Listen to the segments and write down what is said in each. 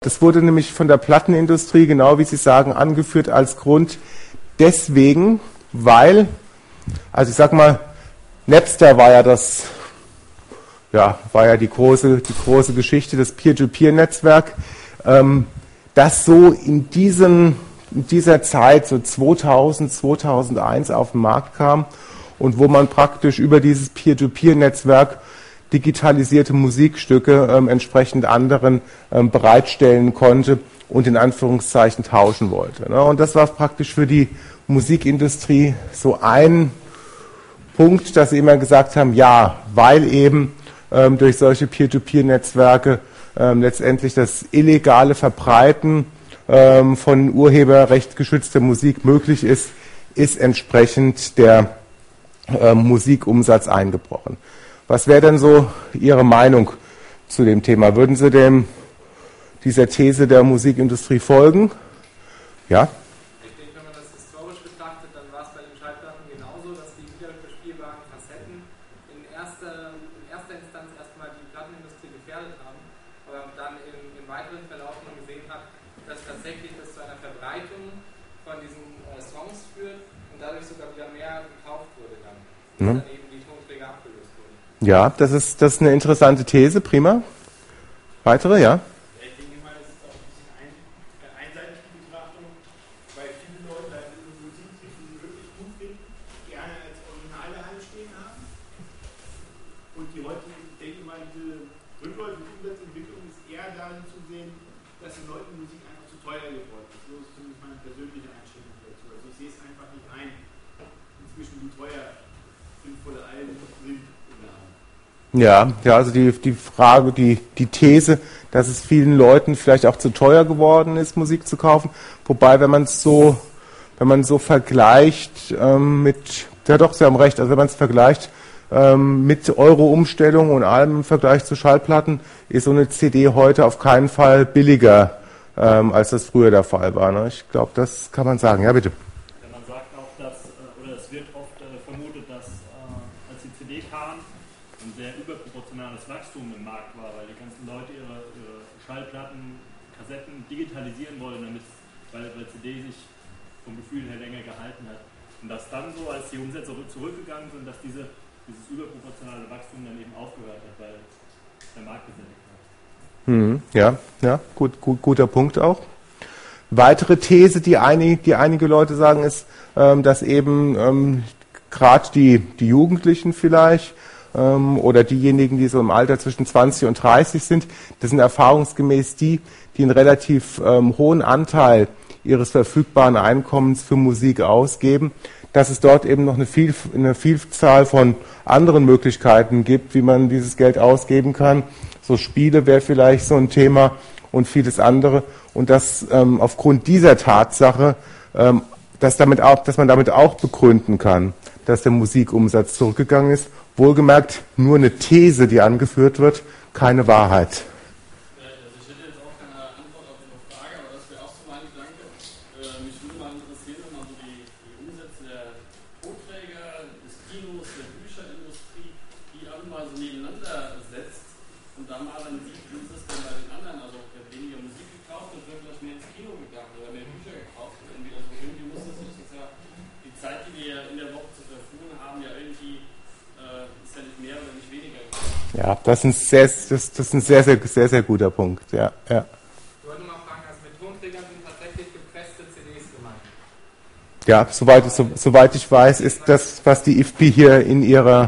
Das wurde nämlich von der Plattenindustrie, genau wie Sie sagen, angeführt als Grund deswegen, weil, also ich sag mal, Napster war ja die große Geschichte, das Peer-to-Peer-Netzwerk, das so in dieser Zeit, so 2000, 2001 auf den Markt kam und wo man praktisch über dieses Peer-to-Peer-Netzwerk digitalisierte Musikstücke entsprechend anderen bereitstellen konnte und in Anführungszeichen tauschen wollte. Ne? Und das war praktisch für die Musikindustrie so ein Punkt, dass sie immer gesagt haben, ja, weil eben durch solche Peer-to-Peer-Netzwerke letztendlich das illegale Verbreiten von urheberrecht geschützter Musik möglich ist, ist entsprechend der Musikumsatz eingebrochen. Was wäre denn so Ihre Meinung zu dem Thema? Würden Sie dieser These der Musikindustrie folgen? Ja? Ich denke, wenn man das historisch betrachtet, dann war es bei den Schallplatten genauso, dass die wiederverspielbaren Kassetten in erster Instanz erstmal die Plattenindustrie gefährdet haben, aber dann im weiteren Verlauf man gesehen hat, dass tatsächlich das zu einer Verbreitung von diesen Songs führt und dadurch sogar wieder mehr gekauft wurde dann. Und dann eben die Tonträger abgelöst wurden. Ja, das ist eine interessante These, prima. Weitere, ja? Ich denke mal, das ist auch ein bisschen einseitig die Betrachtung, weil viele Leute halt eine Musik, die sie wirklich gut finden, gerne als Originale halt stehen haben. Und die heute, ich denke mal, diese rückläufige Umsatzentwicklung ist eher darin zu sehen, dass den Leuten Musik einfach zu teuer geworden ist. So ist zumindest meine persönliche Einstellung dazu. Also ich sehe es einfach nicht ein, inzwischen wie teuer sinnvolle Alben sind. Ja, also die Frage, die These, dass es vielen Leuten vielleicht auch zu teuer geworden ist, Musik zu kaufen. Wobei, wenn man so vergleicht ja doch, Sie haben recht, also wenn man es vergleicht mit Euro-Umstellung und allem im Vergleich zu Schallplatten, ist so eine CD heute auf keinen Fall billiger, als das früher der Fall war. Ne? Ich glaube, das kann man sagen. Ja, bitte. Man sagt auch, oder es wird oft vermutet, dass als die CD kam, ein sehr überproportionales Wachstum im Markt war, weil die ganzen Leute ihre Schallplatten, Kassetten digitalisieren wollen, weil CD sich vom Gefühl her länger gehalten hat. Und dass dann so, als die Umsätze zurückgegangen sind, dass dieses überproportionale Wachstum dann eben aufgehört hat, weil der Markt gesättigt hat. Ja, guter Punkt auch. Weitere These, die einige Leute sagen, ist, dass eben gerade die Jugendlichen vielleicht oder diejenigen, die so im Alter zwischen 20 und 30 sind, das sind erfahrungsgemäß die einen relativ hohen Anteil ihres verfügbaren Einkommens für Musik ausgeben, dass es dort eben noch eine Vielzahl von anderen Möglichkeiten gibt, wie man dieses Geld ausgeben kann. So Spiele wäre vielleicht so ein Thema und vieles andere. Und dass aufgrund dieser Tatsache, dass man damit auch begründen kann, dass der Musikumsatz zurückgegangen ist. Wohlgemerkt nur eine These, die angeführt wird, keine Wahrheit. Also ich hätte jetzt auch keine Antwort auf Ihre Frage, aber das wäre auch so mein Gedanke. Mich würde mal interessieren, wenn man so die Umsätze der Tonträger, des Kinos, der Bücherindustrie, die alle mal so nebeneinander setzt und dann mal sieht, wie ist das denn bei den anderen? Also wird weniger Musik gekauft und wird vielleicht mehr ins Kino gegangen oder mehr Bücher gekauft. Irgendwie muss das sich, das ist ja die Zeit, die wir in der Woche zur Verfügung haben, ja irgendwie ist ja nicht mehr oder nicht weniger. Ja, das ist ein sehr guter Punkt. Ja. Ich wollte mal fragen, also mit Tonträgern sind tatsächlich gepresste CDs gemeint. Ja, soweit ich weiß, ist das, was die IFPI hier in ihrer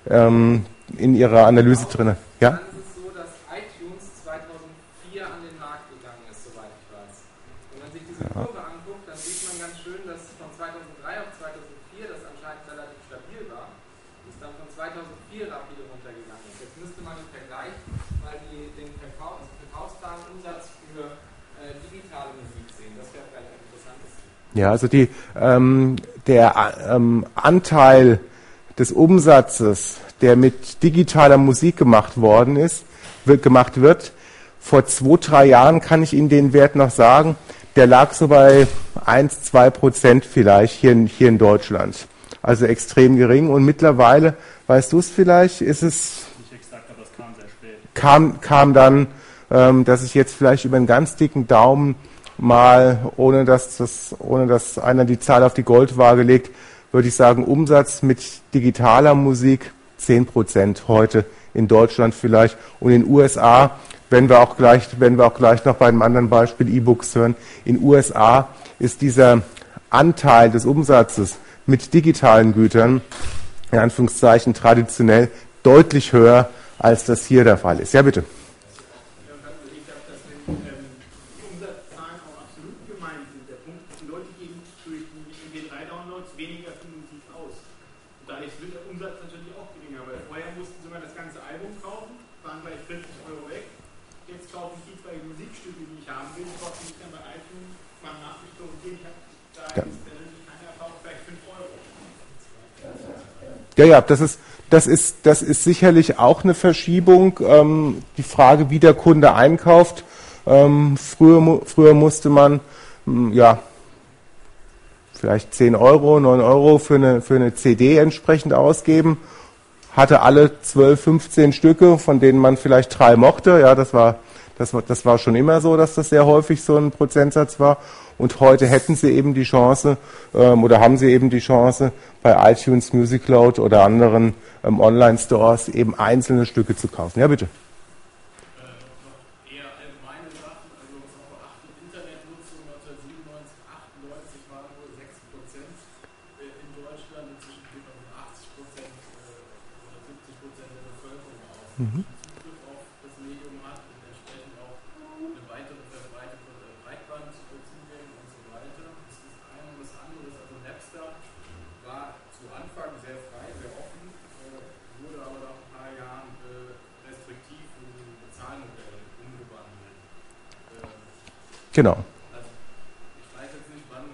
Analyse drin. Ja? Dann ist es so, dass iTunes 2004 an den Markt gegangen ist, soweit ich weiß. Wenn man sich diese Kurve anguckt, dann sieht man ganz schön, dass von 2003 auf 2004 das anscheinend relativ stabil war, ist dann von 2004 rapide runtergegangen ist. Jetzt müsste man im Vergleich mal den verkaufsbaren Umsatz für digitale Musik sehen. Das wäre vielleicht ein interessantes. Ja, also der Anteil des Umsatzes, der mit digitaler Musik gemacht wird, vor 2-3 Jahren kann ich Ihnen den Wert noch sagen, der lag so bei 1-2% vielleicht hier in Deutschland. Also extrem gering. Und mittlerweile, weißt du es vielleicht, ist es... Nicht exakt, aber es kam sehr spät. Kam dann dass ich jetzt vielleicht über einen ganz dicken Daumen mal, ohne dass einer die Zahl auf die Goldwaage legt, würde ich sagen, Umsatz mit digitaler Musik 10% heute in Deutschland vielleicht und in den USA, wenn wir auch gleich noch bei einem anderen Beispiel E-Books hören, in den USA ist dieser Anteil des Umsatzes mit digitalen Gütern, in Anführungszeichen traditionell, deutlich höher, als das hier der Fall ist. Ja, bitte. Ich glaube, dass wenn die Umsatzzahlen auch absolut gemeint sind, der Punkt, die Leute geben durch die MP3-Downloads weniger für Musik aus. Und dadurch wird der Umsatz natürlich auch geringer, weil vorher mussten sie mal das ganze Album kaufen, waren gleich 40 € weg. Jetzt kaufen die zwei Musikstücke, die ich haben will, kosten mich dann bei iTunes mal nachgestoßen. Da ist der wirklich keine Erfahrung, vielleicht 5 €. Ja, das ist sicherlich auch eine Verschiebung. Die Frage, wie der Kunde einkauft. Früher musste man vielleicht 10 €, 9 € für eine CD entsprechend ausgeben. Hatte alle 12, 15 Stücke, von denen man vielleicht 3 mochte. Ja, das war schon immer so, dass das sehr häufig so ein Prozentsatz war. Und heute hätten Sie eben die Chance, oder haben Sie eben die Chance, bei iTunes, Music Cloud oder anderen Online-Stores eben einzelne Stücke zu kaufen. Ja, bitte. Noch eher allgemeine Sachen, also was auch beachtet, Internetnutzung 1997, 98 waren nur 6% in Deutschland, inzwischen geht man von 80% oder 70% der Bevölkerung aus. Zugriff auf das Medium hat und entsprechend auch eine weitere verbreitete Breitbandzugänge und so weiter. Das ist das eine und das andere ist, also Napster war zu Anfang sehr frei, sehr offen, wurde aber nach ein paar Jahren restriktiv in Bezahlmodelle umgewandelt. Genau. Also ich weiß jetzt nicht, wann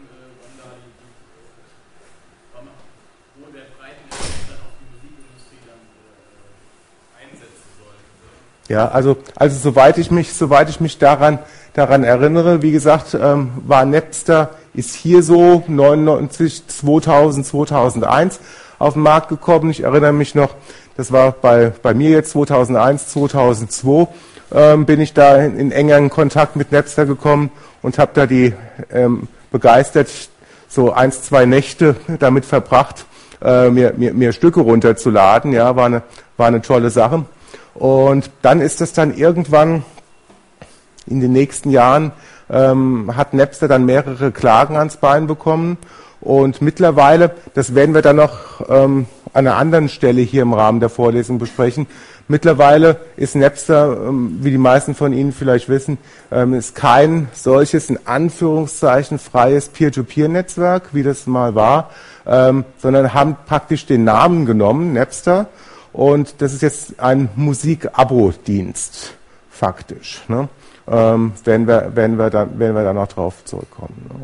wo der Breiteneffekt dann auf die Musikindustrie dann einsetzen sollte. Ja, also soweit ich mich daran erinnere, wie gesagt, war Napster, ist hier so 99, 2000, 2001 auf den Markt gekommen. Ich erinnere mich noch, das war bei mir jetzt 2001, 2002, bin ich da in engeren Kontakt mit Napster gekommen und habe da die begeistert so 1, 2 Nächte damit verbracht, mir Stücke runterzuladen. Ja, war eine tolle Sache. Und dann ist das dann irgendwann in den nächsten Jahren, hat Napster dann mehrere Klagen ans Bein bekommen. Und mittlerweile, das werden wir dann noch an einer anderen Stelle hier im Rahmen der Vorlesung besprechen, mittlerweile ist Napster, wie die meisten von Ihnen vielleicht wissen, ist kein solches in Anführungszeichen freies Peer-to-Peer-Netzwerk, wie das mal war, sondern haben praktisch den Namen genommen, Napster, und das ist jetzt ein Musik-Abo-Dienst, faktisch. Ne? Wenn wir da noch drauf zurückkommen. Ne?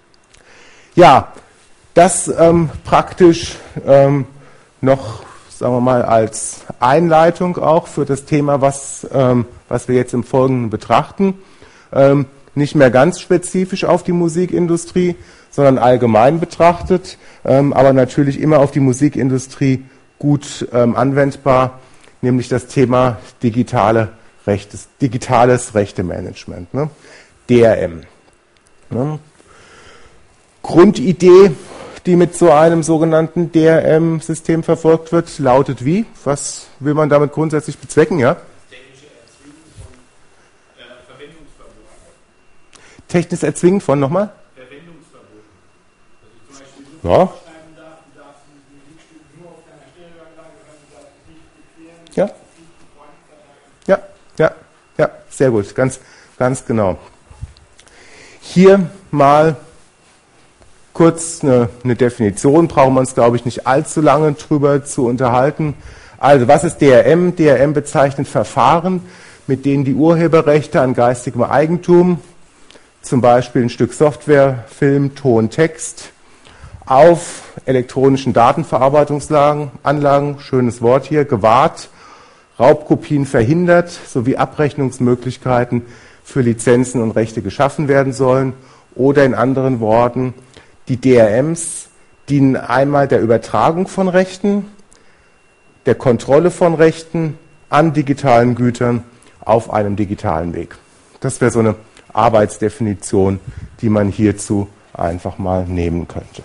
Ja, das praktisch noch, sagen wir mal, als Einleitung auch für das Thema, was wir jetzt im Folgenden betrachten. Nicht mehr ganz spezifisch auf die Musikindustrie, sondern allgemein betrachtet, aber natürlich immer auf die Musikindustrie gut anwendbar, nämlich das Thema digitales Rechtemanagement, ne? DRM. Ne? Grundidee, die mit so einem sogenannten DRM-System verfolgt wird, lautet wie? Was will man damit grundsätzlich bezwecken? Ja? Technische Erzwingen von Verwendungsverbot. Technisches Erzwingen von, nochmal? Verwendungsverbot. Dass ich zum Beispiel Ja. schreiben darf, du darfst ein Musikstück nur auf deiner Stereoanlage hören, du darfst es nicht kopieren, Ja. du darfst es nicht mit Freunden verteilen. Ja, sehr gut, ganz genau. Hier mal kurz eine Definition, brauchen wir uns, glaube ich, nicht allzu lange drüber zu unterhalten. Also, was ist DRM? DRM bezeichnet Verfahren, mit denen die Urheberrechte an geistigem Eigentum, zum Beispiel ein Stück Software, Film, Ton, Text, auf elektronischen Datenverarbeitungsanlagen, schönes Wort hier, gewahrt, Raubkopien verhindert, sowie Abrechnungsmöglichkeiten für Lizenzen und Rechte geschaffen werden sollen. Oder in anderen Worten, die DRMs dienen einmal der Übertragung von Rechten, der Kontrolle von Rechten an digitalen Gütern auf einem digitalen Weg. Das wäre so eine Arbeitsdefinition, die man hierzu einfach mal nehmen könnte.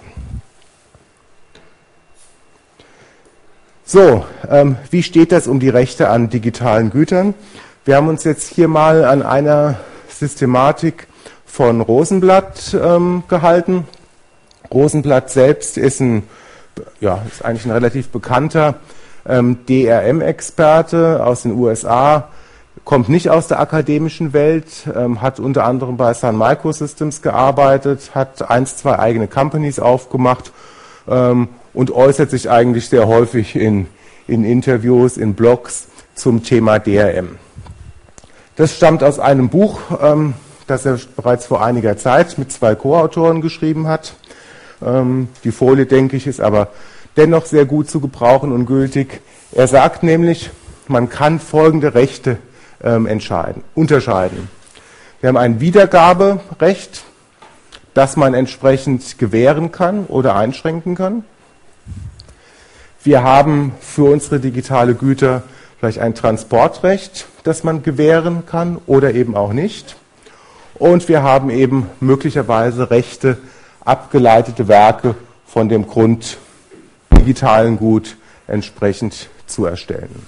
So, wie steht das um die Rechte an digitalen Gütern? Wir haben uns jetzt hier mal an einer Systematik von Rosenblatt gehalten. Rosenblatt selbst ist ist eigentlich ein relativ bekannter DRM-Experte aus den USA, kommt nicht aus der akademischen Welt, hat unter anderem bei Sun Microsystems gearbeitet, hat 2 eigene Companies aufgemacht und äußert sich eigentlich sehr häufig in Interviews, in Blogs zum Thema DRM. Das stammt aus einem Buch, das er bereits vor einiger Zeit mit 2 Co-Autoren geschrieben hat. Die Folie, denke ich, ist aber dennoch sehr gut zu gebrauchen und gültig. Er sagt nämlich, man kann folgende Rechte unterscheiden. Wir haben ein Wiedergaberecht, das man entsprechend gewähren kann oder einschränken kann. Wir haben für unsere digitale Güter vielleicht ein Transportrecht, das man gewähren kann oder eben auch nicht. Und wir haben eben möglicherweise Rechte, abgeleitete Werke von dem Grund digitalen Gut entsprechend zu erstellen.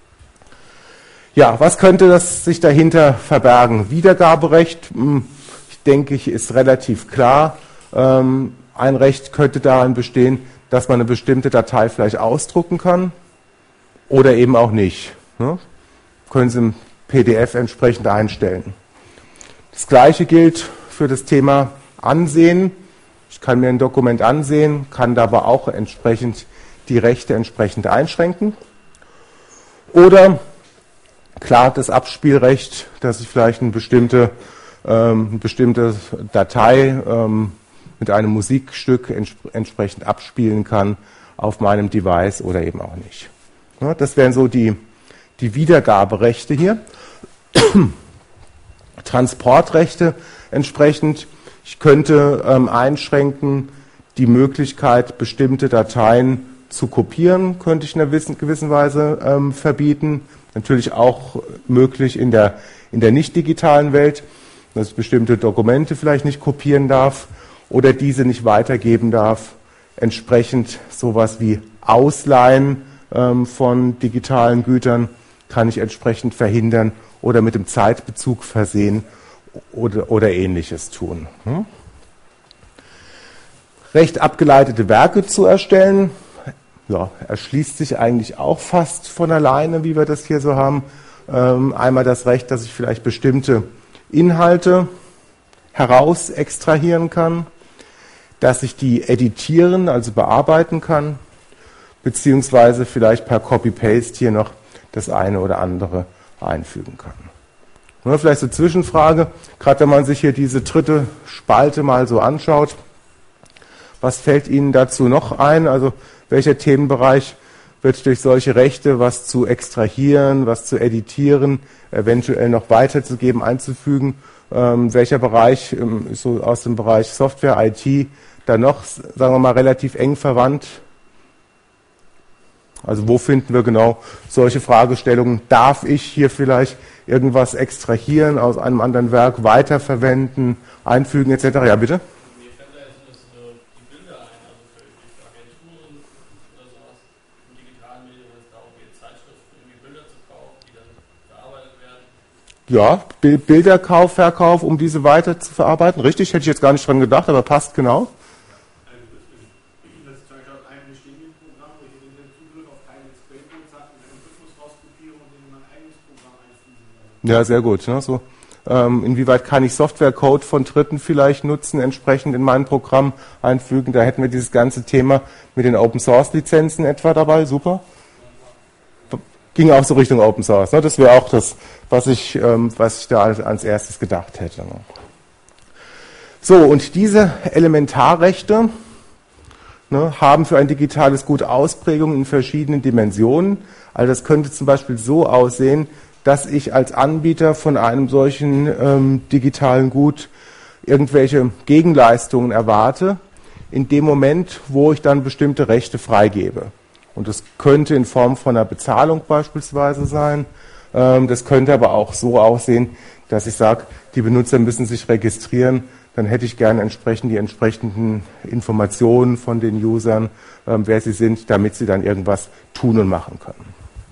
Ja, was könnte sich dahinter verbergen? Wiedergaberecht, ich denke, ist relativ klar. Ein Recht könnte darin bestehen, dass man eine bestimmte Datei vielleicht ausdrucken kann oder eben auch nicht. Ne? Können Sie im PDF entsprechend einstellen. Das Gleiche gilt für das Thema Ansehen. Ich kann mir ein Dokument ansehen, kann da aber auch entsprechend die Rechte entsprechend einschränken. Oder klar das Abspielrecht, dass ich vielleicht eine bestimmte Datei mit einem Musikstück entsprechend abspielen kann auf meinem Device oder eben auch nicht. Ja, das wären so die Wiedergaberechte hier. Transportrechte entsprechend. Ich könnte einschränken die Möglichkeit, bestimmte Dateien zu kopieren, könnte ich in einer gewissen Weise verbieten. Natürlich auch möglich in der nicht digitalen Welt, dass ich bestimmte Dokumente vielleicht nicht kopieren darf oder diese nicht weitergeben darf. Entsprechend sowas wie Ausleihen von digitalen Gütern kann ich entsprechend verhindern oder mit dem Zeitbezug versehen oder Ähnliches tun. Recht abgeleitete Werke zu erstellen, ja, erschließt sich eigentlich auch fast von alleine, wie wir das hier so haben. Einmal das Recht, dass ich vielleicht bestimmte Inhalte heraus extrahieren kann, dass ich die editieren, also bearbeiten kann, beziehungsweise vielleicht per Copy-Paste hier noch das eine oder andere einfügen kann. Und vielleicht so Zwischenfrage, gerade wenn man sich hier diese dritte Spalte mal so anschaut, was fällt Ihnen dazu noch ein? Also welcher Themenbereich wird durch solche Rechte, was zu extrahieren, was zu editieren, eventuell noch weiterzugeben, einzufügen? Welcher Bereich ist so aus dem Bereich Software, IT, da noch, sagen wir mal, relativ eng verwandt? Also wo finden wir genau solche Fragestellungen? Darf ich hier vielleicht irgendwas extrahieren aus einem anderen Werk, weiterverwenden, einfügen etc.? Ja, bitte? Mir fällt da jetzt die Bilder ein, also für Agenturen oder sowas im digitalen Medium, wenn es darum geht, Zeitschriften, irgendwie Bilder zu kaufen, die dann verarbeitet werden. Ja, Bilderkauf, Verkauf, um diese weiter zu verarbeiten. Richtig, hätte ich jetzt gar nicht dran gedacht, aber passt genau. Ja, sehr gut. Ne? So, inwieweit kann ich Softwarecode von Dritten vielleicht nutzen, entsprechend in mein Programm einfügen? Da hätten wir dieses ganze Thema mit den Open-Source-Lizenzen etwa dabei. Super. Ging auch so Richtung Open Source. Ne? Das wäre auch das, was ich da als erstes gedacht hätte. Ne? So, und diese Elementarrechte haben für ein digitales Gut Ausprägungen in verschiedenen Dimensionen. Also das könnte zum Beispiel so aussehen, dass ich als Anbieter von einem solchen digitalen Gut irgendwelche Gegenleistungen erwarte, in dem Moment, wo ich dann bestimmte Rechte freigebe. Und das könnte in Form von einer Bezahlung beispielsweise sein, Das könnte aber auch so aussehen, dass ich sage, die Benutzer müssen sich registrieren, dann hätte ich gerne die entsprechenden Informationen von den Usern, wer sie sind, damit sie dann irgendwas tun und machen können.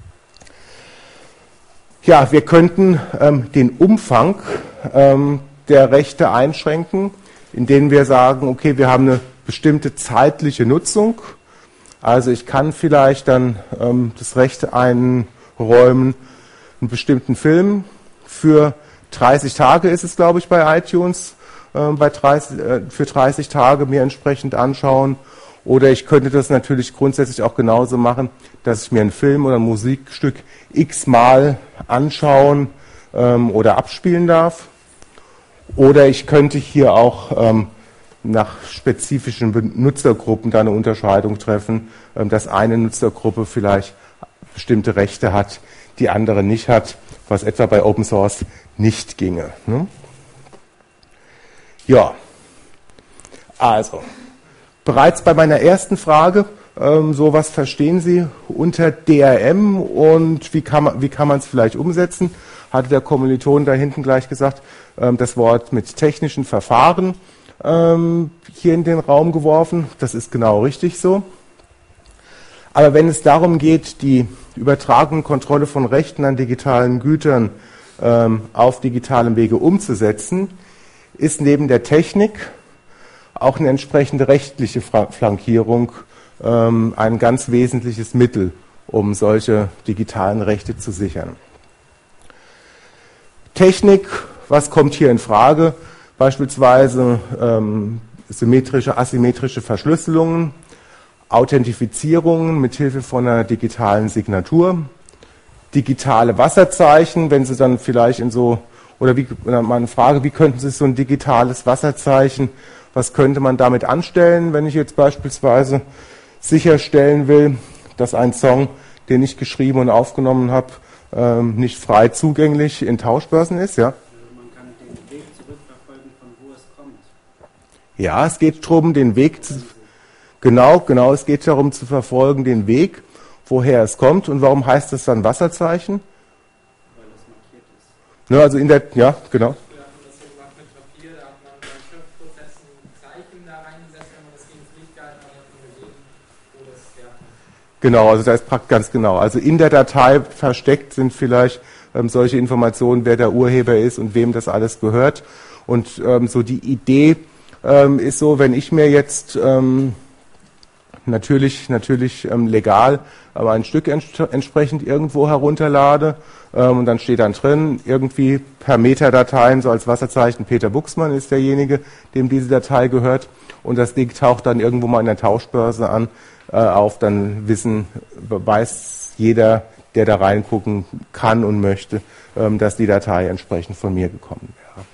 Ja, wir könnten den Umfang der Rechte einschränken, indem wir sagen, okay, wir haben eine bestimmte zeitliche Nutzung. Also ich kann vielleicht dann das Recht einräumen, einen bestimmten Film für 30 Tage ist es, glaube ich, bei iTunes, für 30 Tage mir entsprechend anschauen. Oder ich könnte das natürlich grundsätzlich auch genauso machen, dass ich mir einen Film oder ein Musikstück x-mal anschauen oder abspielen darf. Oder ich könnte hier auch nach spezifischen Nutzergruppen da eine Unterscheidung treffen, dass eine Nutzergruppe vielleicht bestimmte Rechte hat, die andere nicht hat, was etwa bei Open Source nicht ginge. Ne? Ja, also, bereits bei meiner ersten Frage, so was verstehen Sie unter DRM und wie kann man es vielleicht umsetzen, hatte der Kommiliton da hinten gleich gesagt, das Wort mit technischen Verfahren hier in den Raum geworfen. Das ist genau richtig so. Aber wenn es darum geht, die Übertragung und Kontrolle von Rechten an digitalen Gütern auf digitalem Wege umzusetzen, ist neben der Technik auch eine entsprechende rechtliche Flankierung ein ganz wesentliches Mittel, um solche digitalen Rechte zu sichern. Technik, was kommt hier in Frage? Beispielsweise symmetrische, asymmetrische Verschlüsselungen, Authentifizierungen mithilfe von einer digitalen Signatur, digitale Wasserzeichen, wenn Sie dann vielleicht oder mal eine Frage, wie könnten Sie so ein digitales Wasserzeichen, was könnte man damit anstellen, wenn ich jetzt beispielsweise sicherstellen will, dass ein Song, den ich geschrieben und aufgenommen habe, nicht frei zugänglich in Tauschbörsen ist, ja? Man kann den Weg zurückverfolgen, von wo es kommt. Ja, es geht darum, den Weg genau, es geht darum zu verfolgen, den Weg, woher es kommt. Und warum heißt es dann Wasserzeichen? Weil es markiert ist. Ne, also ja, genau. Wir hatten das so gemacht mit Papier, da hat man beim Schriftprozess ein Zeichen da reingesetzt, wenn man das gegen das Licht gehalten hat, hat man gesehen, wo das herkommt. Genau, also da ist praktisch ganz genau. Also in der Datei versteckt sind vielleicht solche Informationen, wer der Urheber ist und wem das alles gehört. Und so die Idee ist so, wenn ich mir jetzt natürlich legal, aber ein Stück entsprechend irgendwo herunterlade und dann steht dann drin, irgendwie per Metadateien, so als Wasserzeichen, Peter Buxmann ist derjenige, dem diese Datei gehört und das Ding taucht dann irgendwo mal in der Tauschbörse auf, dann weiß jeder, der da reingucken kann und möchte, dass die Datei entsprechend von mir gekommen wäre.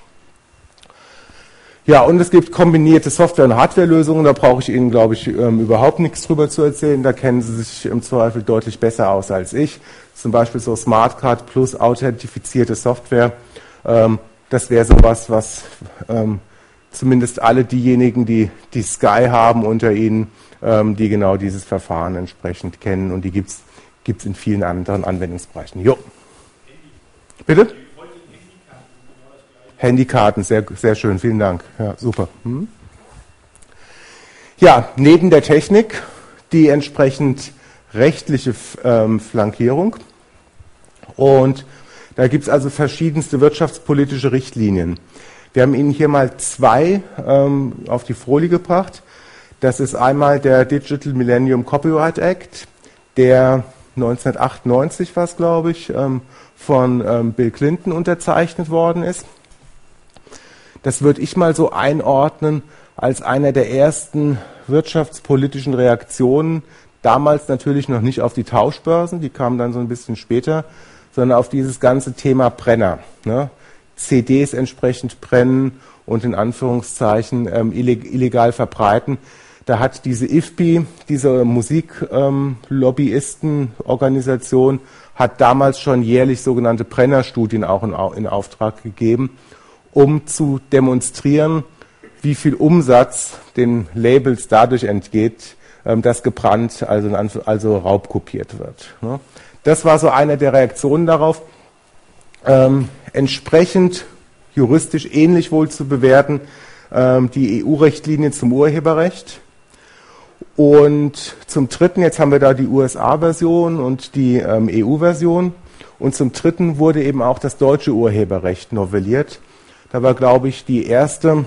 Ja, und es gibt kombinierte Software- und Hardwarelösungen, da brauche ich Ihnen, glaube ich, überhaupt nichts drüber zu erzählen, da kennen Sie sich im Zweifel deutlich besser aus als ich. Zum Beispiel so Smartcard plus authentifizierte Software, das wäre sowas, was zumindest alle diejenigen, die Sky haben unter Ihnen, die genau dieses Verfahren entsprechend kennen und die gibt's in vielen anderen Anwendungsbereichen. Jo. Bitte? Handykarten, sehr, sehr schön, vielen Dank. Ja, super. Ja, neben der Technik die entsprechend rechtliche Flankierung. Und da gibt es also verschiedenste wirtschaftspolitische Richtlinien. Wir haben Ihnen hier mal zwei auf die Folie gebracht. Das ist einmal der Digital Millennium Copyright Act, der 1998 war es, glaube ich, von Bill Clinton unterzeichnet worden ist. Das würde ich mal so einordnen als einer der ersten wirtschaftspolitischen Reaktionen, damals natürlich noch nicht auf die Tauschbörsen, die kamen dann so ein bisschen später, sondern auf dieses ganze Thema Brenner. Ne? CDs entsprechend brennen und in Anführungszeichen illegal verbreiten. Da hat diese IFPI, diese Musiklobbyisten-Organisation, hat damals schon jährlich sogenannte Brennerstudien auch in Auftrag gegeben, um zu demonstrieren, wie viel Umsatz den Labels dadurch entgeht, dass gebrannt, also raubkopiert wird. Das war so eine der Reaktionen darauf. entsprechend juristisch ähnlich wohl zu bewerten die EU-Richtlinie zum Urheberrecht. Und zum Dritten, jetzt haben wir da die USA-Version und die EU-Version. Und zum Dritten wurde eben auch das deutsche Urheberrecht novelliert. Da war, glaube ich, die erste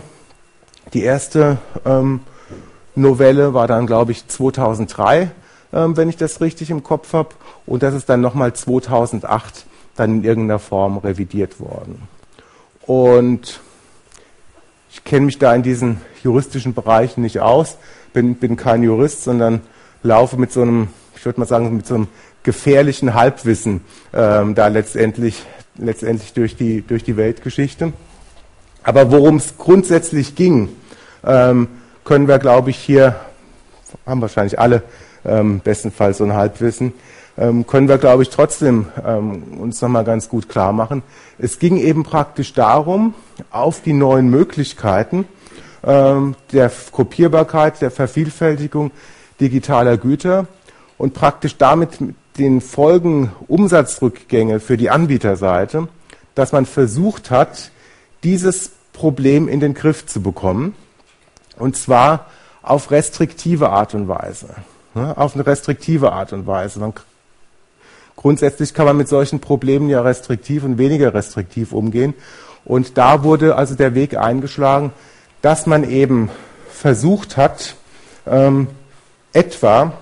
Novelle war dann, glaube ich, 2003, wenn ich das richtig im Kopf habe. Und das ist dann nochmal 2008 dann in irgendeiner Form revidiert worden. Und ich kenne mich da in diesen juristischen Bereichen nicht aus, bin kein Jurist, sondern laufe mit so einem, ich würde mal sagen, mit so einem gefährlichen Halbwissen da letztendlich durch die Weltgeschichte. Aber worum es grundsätzlich ging, können wir, glaube ich, hier, haben wahrscheinlich alle bestenfalls so ein Halbwissen, können wir, glaube ich, trotzdem uns nochmal ganz gut klar machen. Es ging eben praktisch darum, auf die neuen Möglichkeiten der Kopierbarkeit, der Vervielfältigung digitaler Güter und praktisch damit mit den Folgen Umsatzrückgänge für die Anbieterseite, dass man versucht hat, dieses Problem in den Griff zu bekommen, und zwar auf restriktive Art und Weise. Auf eine restriktive Art und Weise. Grundsätzlich kann man mit solchen Problemen ja restriktiv und weniger restriktiv umgehen. Und da wurde also der Weg eingeschlagen, dass man eben versucht hat, etwa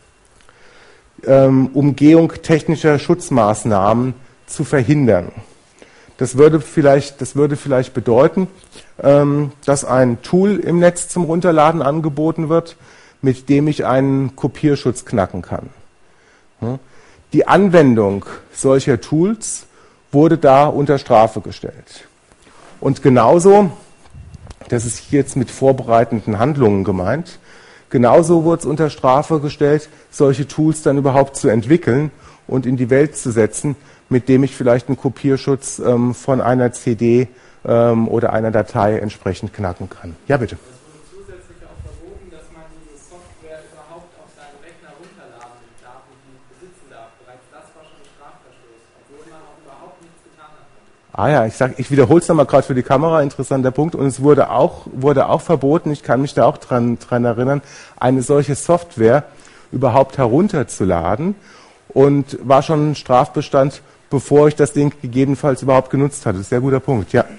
Umgehung technischer Schutzmaßnahmen zu verhindern. Das würde vielleicht bedeuten, dass ein Tool im Netz zum Runterladen angeboten wird, mit dem ich einen Kopierschutz knacken kann. Die Anwendung solcher Tools wurde da unter Strafe gestellt. Und genauso, das ist hier jetzt mit vorbereitenden Handlungen gemeint, genauso wurde es unter Strafe gestellt, solche Tools dann überhaupt zu entwickeln und in die Welt zu setzen, mit dem ich vielleicht einen Kopierschutz von einer CD oder einer Datei entsprechend knacken kann. Ja, bitte. Es wurde zusätzlich auch verboten, dass man diese Software überhaupt auf seinen Rechner runterladen darf und die besitzen darf. Bereits das war schon ein Strafverstoß, obwohl man auch überhaupt nichts getan hat. Ich wiederhole es nochmal gerade für die Kamera, interessanter Punkt. Und es wurde auch verboten, ich kann mich da auch dran erinnern, eine solche Software überhaupt herunterzuladen und war schon ein Strafbestand, bevor ich das Ding gegebenenfalls überhaupt genutzt hatte. Sehr guter Punkt, ja.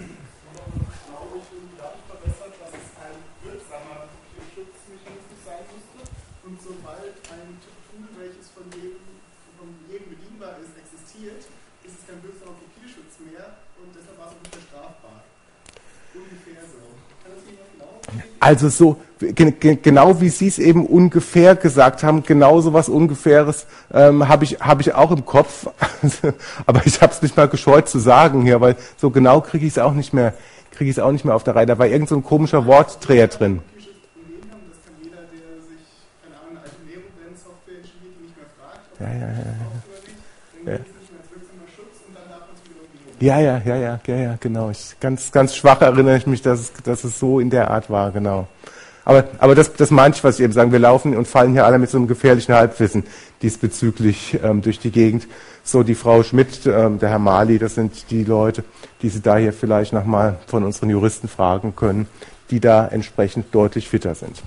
Und sobald ein Tool, welches von jedem bedienbar ist, existiert, ist es kein wirksamer Kopierschutz mehr und deshalb war es auch nicht mehr strafbar. Ungefähr so. Kann das jemand genau? Also so, genau wie Sie es eben ungefähr gesagt haben, genau so was Ungefähres habe ich auch im Kopf, aber ich habe es nicht mal gescheut zu sagen hier, weil so genau kriege ich es auch nicht mehr auf der Reihe. Da war irgend so ein komischer Wortdreher drin. Ja, genau. Ganz schwach erinnere ich mich, dass es so in der Art war, genau. Aber das meinte ich, was ich eben sagen. Wir laufen und fallen hier alle mit so einem gefährlichen Halbwissen diesbezüglich durch die Gegend. So die Frau Schmidt, der Herr Mali, das sind die Leute, die Sie da hier vielleicht nochmal von unseren Juristen fragen können, die da entsprechend deutlich fitter sind.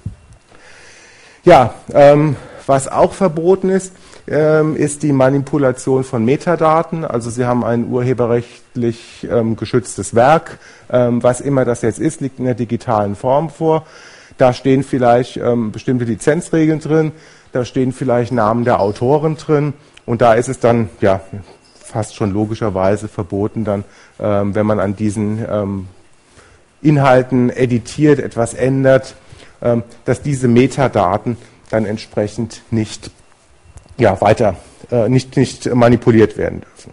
Ja, was auch verboten ist die Manipulation von Metadaten. Also Sie haben ein urheberrechtlich geschütztes Werk, was immer das jetzt ist, liegt in der digitalen Form vor. Da stehen vielleicht bestimmte Lizenzregeln drin, da stehen vielleicht Namen der Autoren drin und da ist es dann ja fast schon logischerweise verboten, dann, wenn man an diesen Inhalten editiert, etwas ändert, dass diese Metadaten dann entsprechend nicht nicht manipuliert werden dürfen.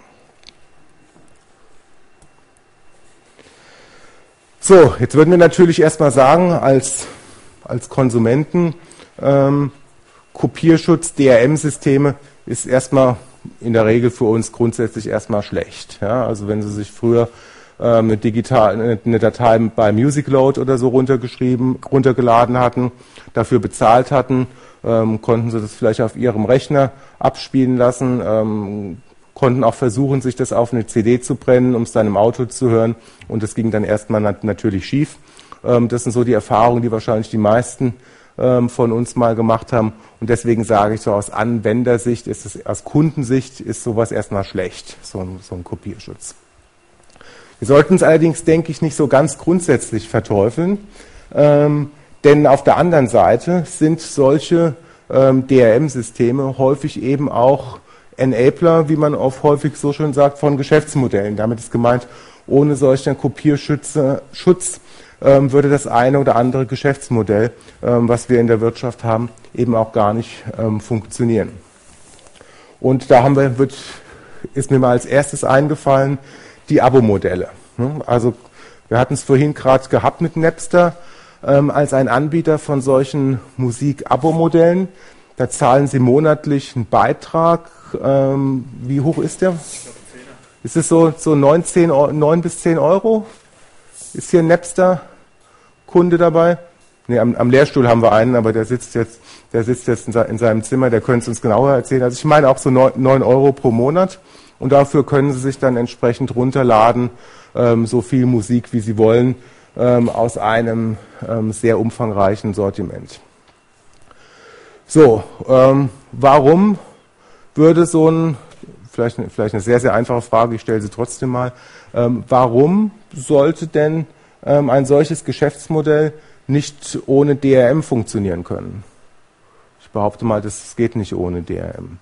So, jetzt würden wir natürlich erstmal sagen, als Konsumenten, Kopierschutz, DRM-Systeme ist erstmal in der Regel für uns grundsätzlich erstmal schlecht. Ja, also wenn Sie sich früher eine Datei bei Musicload oder so runtergeladen hatten, dafür bezahlt hatten, konnten Sie das vielleicht auf Ihrem Rechner abspielen lassen, konnten auch versuchen, sich das auf eine CD zu brennen, um es dann im Auto zu hören. Und das ging dann erstmal natürlich schief. Das sind so die Erfahrungen, die wahrscheinlich die meisten von uns mal gemacht haben. Und deswegen sage ich so, aus Anwendersicht, aus Kundensicht ist sowas erstmal schlecht, so ein Kopierschutz. Wir sollten es allerdings, denke ich, nicht so ganz grundsätzlich verteufeln, denn auf der anderen Seite sind solche DRM-Systeme häufig eben auch Enabler, wie man oft häufig so schön sagt, von Geschäftsmodellen. Damit ist gemeint, ohne solchen Kopierschutz würde das eine oder andere Geschäftsmodell, was wir in der Wirtschaft haben, eben auch gar nicht funktionieren. Und da ist mir mal als erstes eingefallen, die Abo-Modelle. Also wir hatten es vorhin gerade gehabt mit Napster als ein Anbieter von solchen Musik-Abo-Modellen. Da zahlen Sie monatlich einen Beitrag. Wie hoch ist der? Ist es so 9 bis 10 Euro? Ist hier ein Napster-Kunde dabei? Nee, am Lehrstuhl haben wir einen, aber der sitzt jetzt in seinem Zimmer, der könnte es uns genauer erzählen. Also ich meine auch so 9 Euro pro Monat. Und dafür können Sie sich dann entsprechend runterladen, so viel Musik, wie Sie wollen, aus einem sehr umfangreichen Sortiment. So, warum würde so ein, vielleicht eine sehr, sehr einfache Frage, ich stelle sie trotzdem mal, warum sollte denn ein solches Geschäftsmodell nicht ohne DRM funktionieren können? Ich behaupte mal, das geht nicht ohne DRM.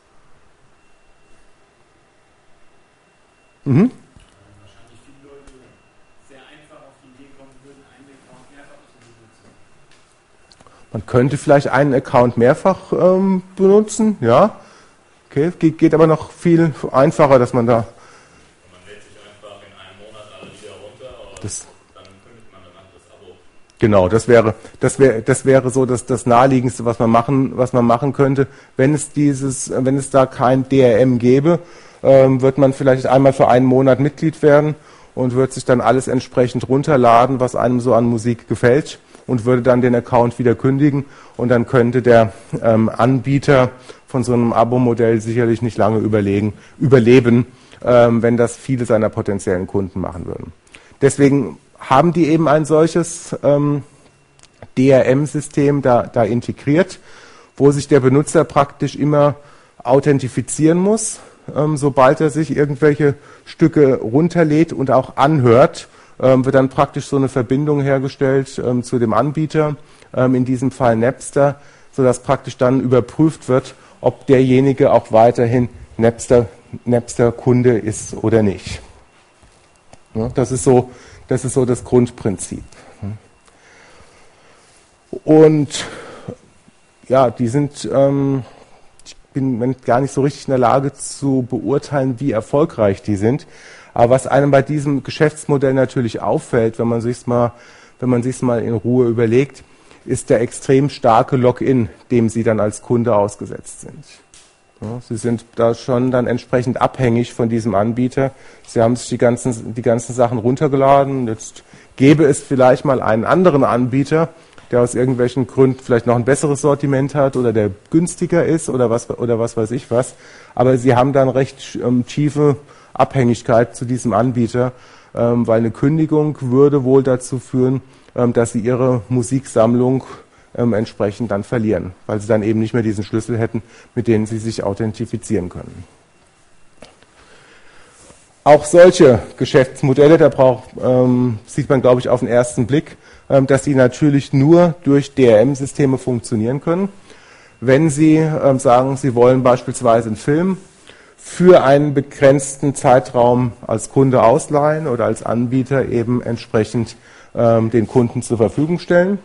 Wahrscheinlich viele Leute sehr einfach auf die Idee kommen würden, einen Account mehrfach zu benutzen. Man könnte vielleicht einen Account mehrfach benutzen, ja. Okay, geht aber noch viel einfacher, dass man da... Man lädt sich einfach in einem Monat alle wieder runter und dann kündigt man danach das Abo. Genau, das wäre so das Naheliegendste, was man machen könnte. Wenn es da kein DRM gäbe, wird man vielleicht einmal für einen Monat Mitglied werden und wird sich dann alles entsprechend runterladen, was einem so an Musik gefällt, und würde dann den Account wieder kündigen, und dann könnte der Anbieter von so einem Abo-Modell sicherlich nicht lange überleben, wenn das viele seiner potenziellen Kunden machen würden. Deswegen haben die eben ein solches DRM-System da integriert, wo sich der Benutzer praktisch immer authentifizieren muss, sobald er sich irgendwelche Stücke runterlädt und auch anhört, wird dann praktisch so eine Verbindung hergestellt zu dem Anbieter, in diesem Fall Napster, sodass praktisch dann überprüft wird, ob derjenige auch weiterhin Napster-Kunde ist oder nicht. Ja, das ist so das Grundprinzip. Und ja, die sind... Ich bin gar nicht so richtig in der Lage zu beurteilen, wie erfolgreich die sind. Aber was einem bei diesem Geschäftsmodell natürlich auffällt, wenn man sich's mal in Ruhe überlegt, ist der extrem starke Login, dem Sie dann als Kunde ausgesetzt sind. Ja, Sie sind da schon dann entsprechend abhängig von diesem Anbieter. Sie haben sich die ganzen Sachen runtergeladen. Jetzt gäbe es vielleicht mal einen anderen Anbieter, der aus irgendwelchen Gründen vielleicht noch ein besseres Sortiment hat oder der günstiger ist oder was weiß ich was. Aber Sie haben dann recht tiefe Abhängigkeit zu diesem Anbieter, weil eine Kündigung würde wohl dazu führen, dass Sie Ihre Musiksammlung entsprechend dann verlieren, weil Sie dann eben nicht mehr diesen Schlüssel hätten, mit denen Sie sich authentifizieren können. Auch solche Geschäftsmodelle, sieht man, glaube ich, auf den ersten Blick, dass sie natürlich nur durch DRM-Systeme funktionieren können. Wenn Sie sagen, Sie wollen beispielsweise einen Film für einen begrenzten Zeitraum als Kunde ausleihen oder als Anbieter eben entsprechend den Kunden zur Verfügung stellen.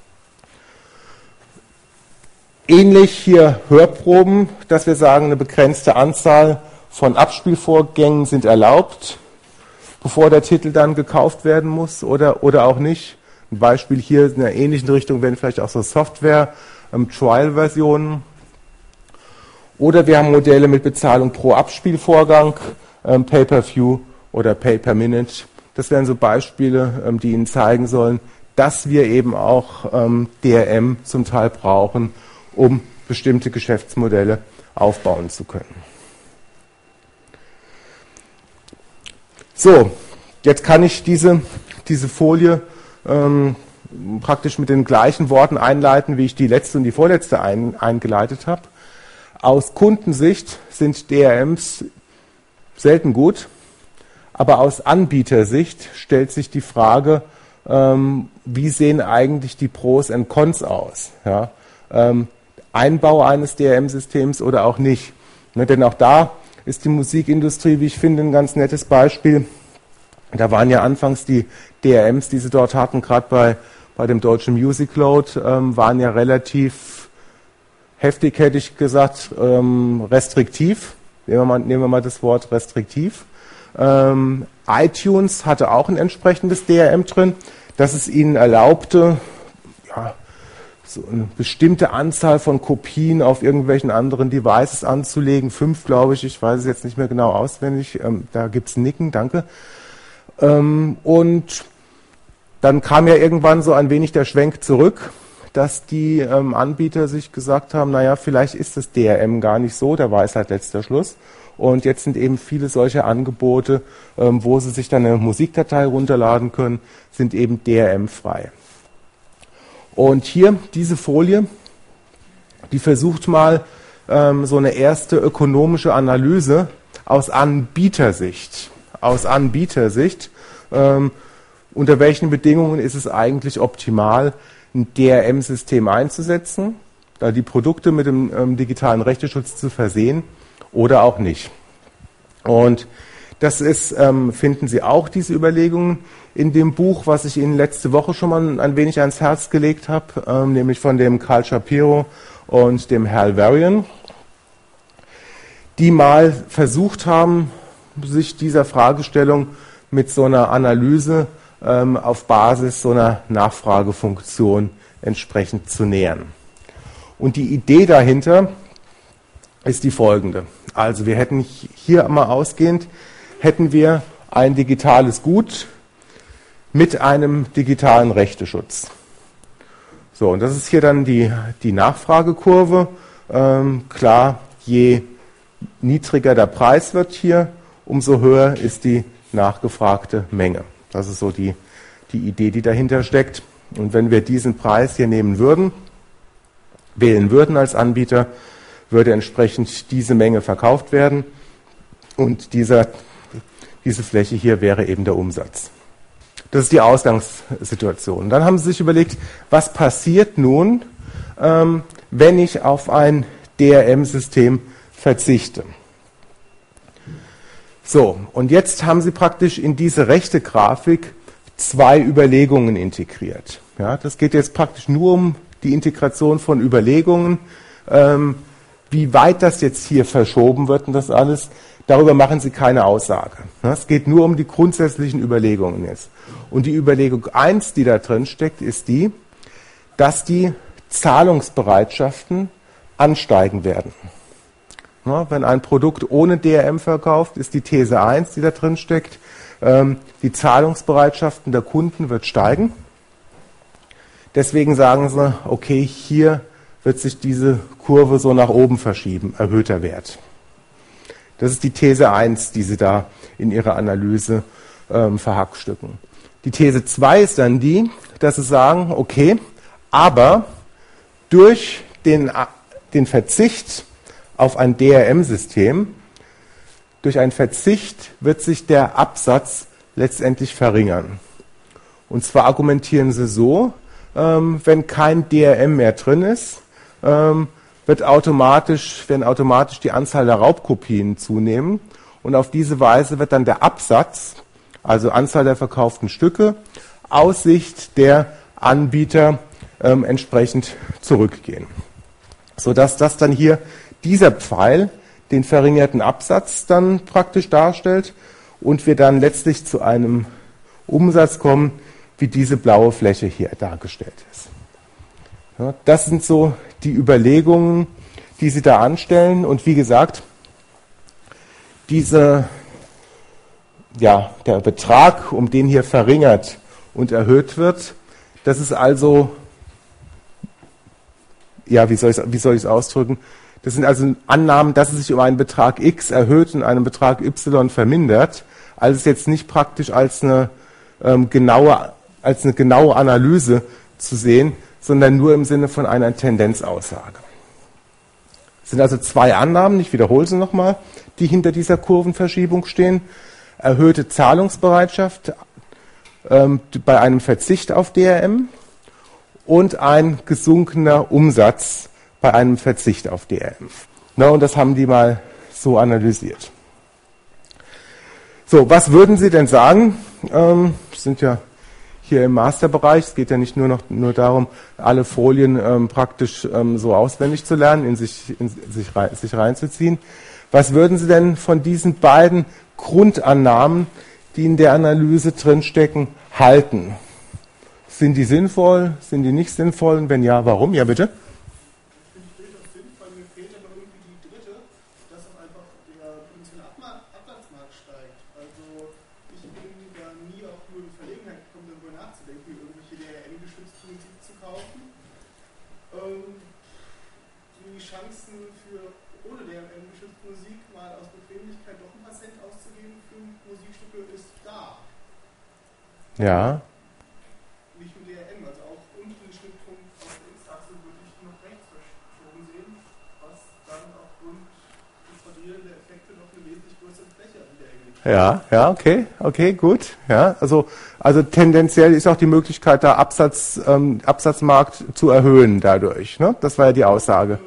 Ähnlich hier Hörproben, dass wir sagen, eine begrenzte Anzahl von Abspielvorgängen sind erlaubt, bevor der Titel dann gekauft werden muss oder auch nicht. Ein Beispiel hier in einer ähnlichen Richtung wären vielleicht auch so Software-Trial-Versionen. Oder wir haben Modelle mit Bezahlung pro Abspielvorgang, Pay-per-View oder Pay-per-Minute. Das wären so Beispiele, die Ihnen zeigen sollen, dass wir eben auch DRM zum Teil brauchen, um bestimmte Geschäftsmodelle aufbauen zu können. So, jetzt kann ich diese Folie praktisch mit den gleichen Worten einleiten, wie ich die letzte und die vorletzte eingeleitet habe. Aus Kundensicht sind DRMs selten gut, aber aus Anbietersicht stellt sich die Frage, wie sehen eigentlich die Pros und Cons aus? Ja? Einbau eines DRM-Systems oder auch nicht. Ne, denn auch da ist die Musikindustrie, wie ich finde, ein ganz nettes Beispiel. Da waren ja anfangs die DRMs, die sie dort hatten, gerade bei dem Deutschen Music Load, waren ja relativ heftig, hätte ich gesagt, restriktiv. Nehmen wir mal das Wort restriktiv. iTunes hatte auch ein entsprechendes DRM drin, das es ihnen erlaubte, ja, so eine bestimmte Anzahl von Kopien auf irgendwelchen anderen Devices anzulegen. 5, glaube ich weiß es jetzt nicht mehr genau auswendig. Da gibt es Nicken, danke. Und dann kam ja irgendwann so ein wenig der Schwenk zurück, dass die Anbieter sich gesagt haben, naja, vielleicht ist das DRM gar nicht so, der Weisheit letzter Schluss. Und jetzt sind eben viele solche Angebote, wo sie sich dann eine Musikdatei runterladen können, sind eben DRM-frei. Und hier, diese Folie, die versucht mal so eine erste ökonomische Analyse aus Anbietersicht. Unter welchen Bedingungen ist es eigentlich optimal, ein DRM-System einzusetzen, da die Produkte mit dem digitalen Rechteschutz zu versehen oder auch nicht. Und das ist, finden Sie auch, diese Überlegungen in dem Buch, was ich Ihnen letzte Woche schon mal ein wenig ans Herz gelegt habe, nämlich von dem Carl Shapiro und dem Hal Varian, die mal versucht haben, sich dieser Fragestellung mit so einer Analyse auf Basis so einer Nachfragefunktion entsprechend zu nähern. Und die Idee dahinter ist die folgende. Also wir hätten hier mal ausgehend, hätten wir ein digitales Gut mit einem digitalen Rechteschutz. So, und das ist hier dann die Nachfragekurve. Klar, je niedriger der Preis wird hier, umso höher ist die nachgefragte Menge. Das ist so die Idee, die dahinter steckt. Und wenn wir diesen Preis hier nehmen würden, wählen würden als Anbieter, würde entsprechend diese Menge verkauft werden und diese Fläche hier wäre eben der Umsatz. Das ist die Ausgangssituation. Dann haben Sie sich überlegt, was passiert nun, wenn ich auf ein DRM-System verzichte. So, und jetzt haben Sie praktisch in diese rechte Grafik 2 Überlegungen integriert. Ja, das geht jetzt praktisch nur um die Integration von Überlegungen. Wie weit das jetzt hier verschoben wird und das alles, darüber machen Sie keine Aussage. Es geht nur um die grundsätzlichen Überlegungen jetzt. Und die Überlegung 1, die da drin steckt, ist die, dass die Zahlungsbereitschaften ansteigen werden. Wenn ein Produkt ohne DRM verkauft, ist die These 1, die da drin steckt, die Zahlungsbereitschaften der Kunden wird steigen. Deswegen sagen sie, okay, hier wird sich diese Kurve so nach oben verschieben, erhöhter Wert. Das ist die These 1, die Sie da in Ihrer Analyse verhackstücken. Die These 2 ist dann die, dass Sie sagen, okay, aber durch den Verzicht auf ein DRM-System, durch einen Verzicht wird sich der Absatz letztendlich verringern. Und zwar argumentieren Sie so, wenn kein DRM mehr drin ist, werden automatisch die Anzahl der Raubkopien zunehmen und auf diese Weise wird dann der Absatz, also Anzahl der verkauften Stücke, aus Sicht der Anbieter entsprechend zurückgehen. Sodass das dann hier dieser Pfeil den verringerten Absatz dann praktisch darstellt und wir dann letztlich zu einem Umsatz kommen, wie diese blaue Fläche hier dargestellt ist. Ja, das sind so die Überlegungen, die Sie da anstellen. Und wie gesagt, der Betrag, um den hier verringert und erhöht wird, das ist also, ja, wie soll ich es ausdrücken? Das sind also Annahmen, dass es sich um einen Betrag X erhöht und einen Betrag Y vermindert. als es jetzt nicht praktisch als eine genaue Analyse zu sehen, sondern nur im Sinne von einer Tendenzaussage. Es sind also zwei Annahmen, ich wiederhole sie nochmal, die hinter dieser Kurvenverschiebung stehen. Erhöhte Zahlungsbereitschaft bei einem Verzicht auf DRM und ein gesunkener Umsatz bei einem Verzicht auf DRM. Na, und das haben die mal so analysiert. So, was würden Sie denn sagen? Sind ja hier im Masterbereich, es geht ja nicht nur darum, alle Folien praktisch so auswendig zu lernen, in sich reinzuziehen. Was würden Sie denn von diesen beiden Grundannahmen, die in der Analyse drinstecken, halten? Sind die sinnvoll? Sind die nicht sinnvoll? Und wenn ja, warum? Ja, bitte? Die Chancen für ohne DRM-geschützte Musik mal aus Bequemlichkeit doch ein paar Cent auszugeben für Musikstücke ist da. Ja. Nicht mit DRM, also auch unten den Schnittpunkt auf der X-Achse würde ich noch rechts verschoben sehen, was dann aufgrund des quadrierenden Effekte noch eine wesentlich größere Fläche an DRM gibt. Ja, okay, gut. Ja, also tendenziell ist auch die Möglichkeit, da Absatzmarkt zu erhöhen dadurch. Ne? Das war ja die Aussage.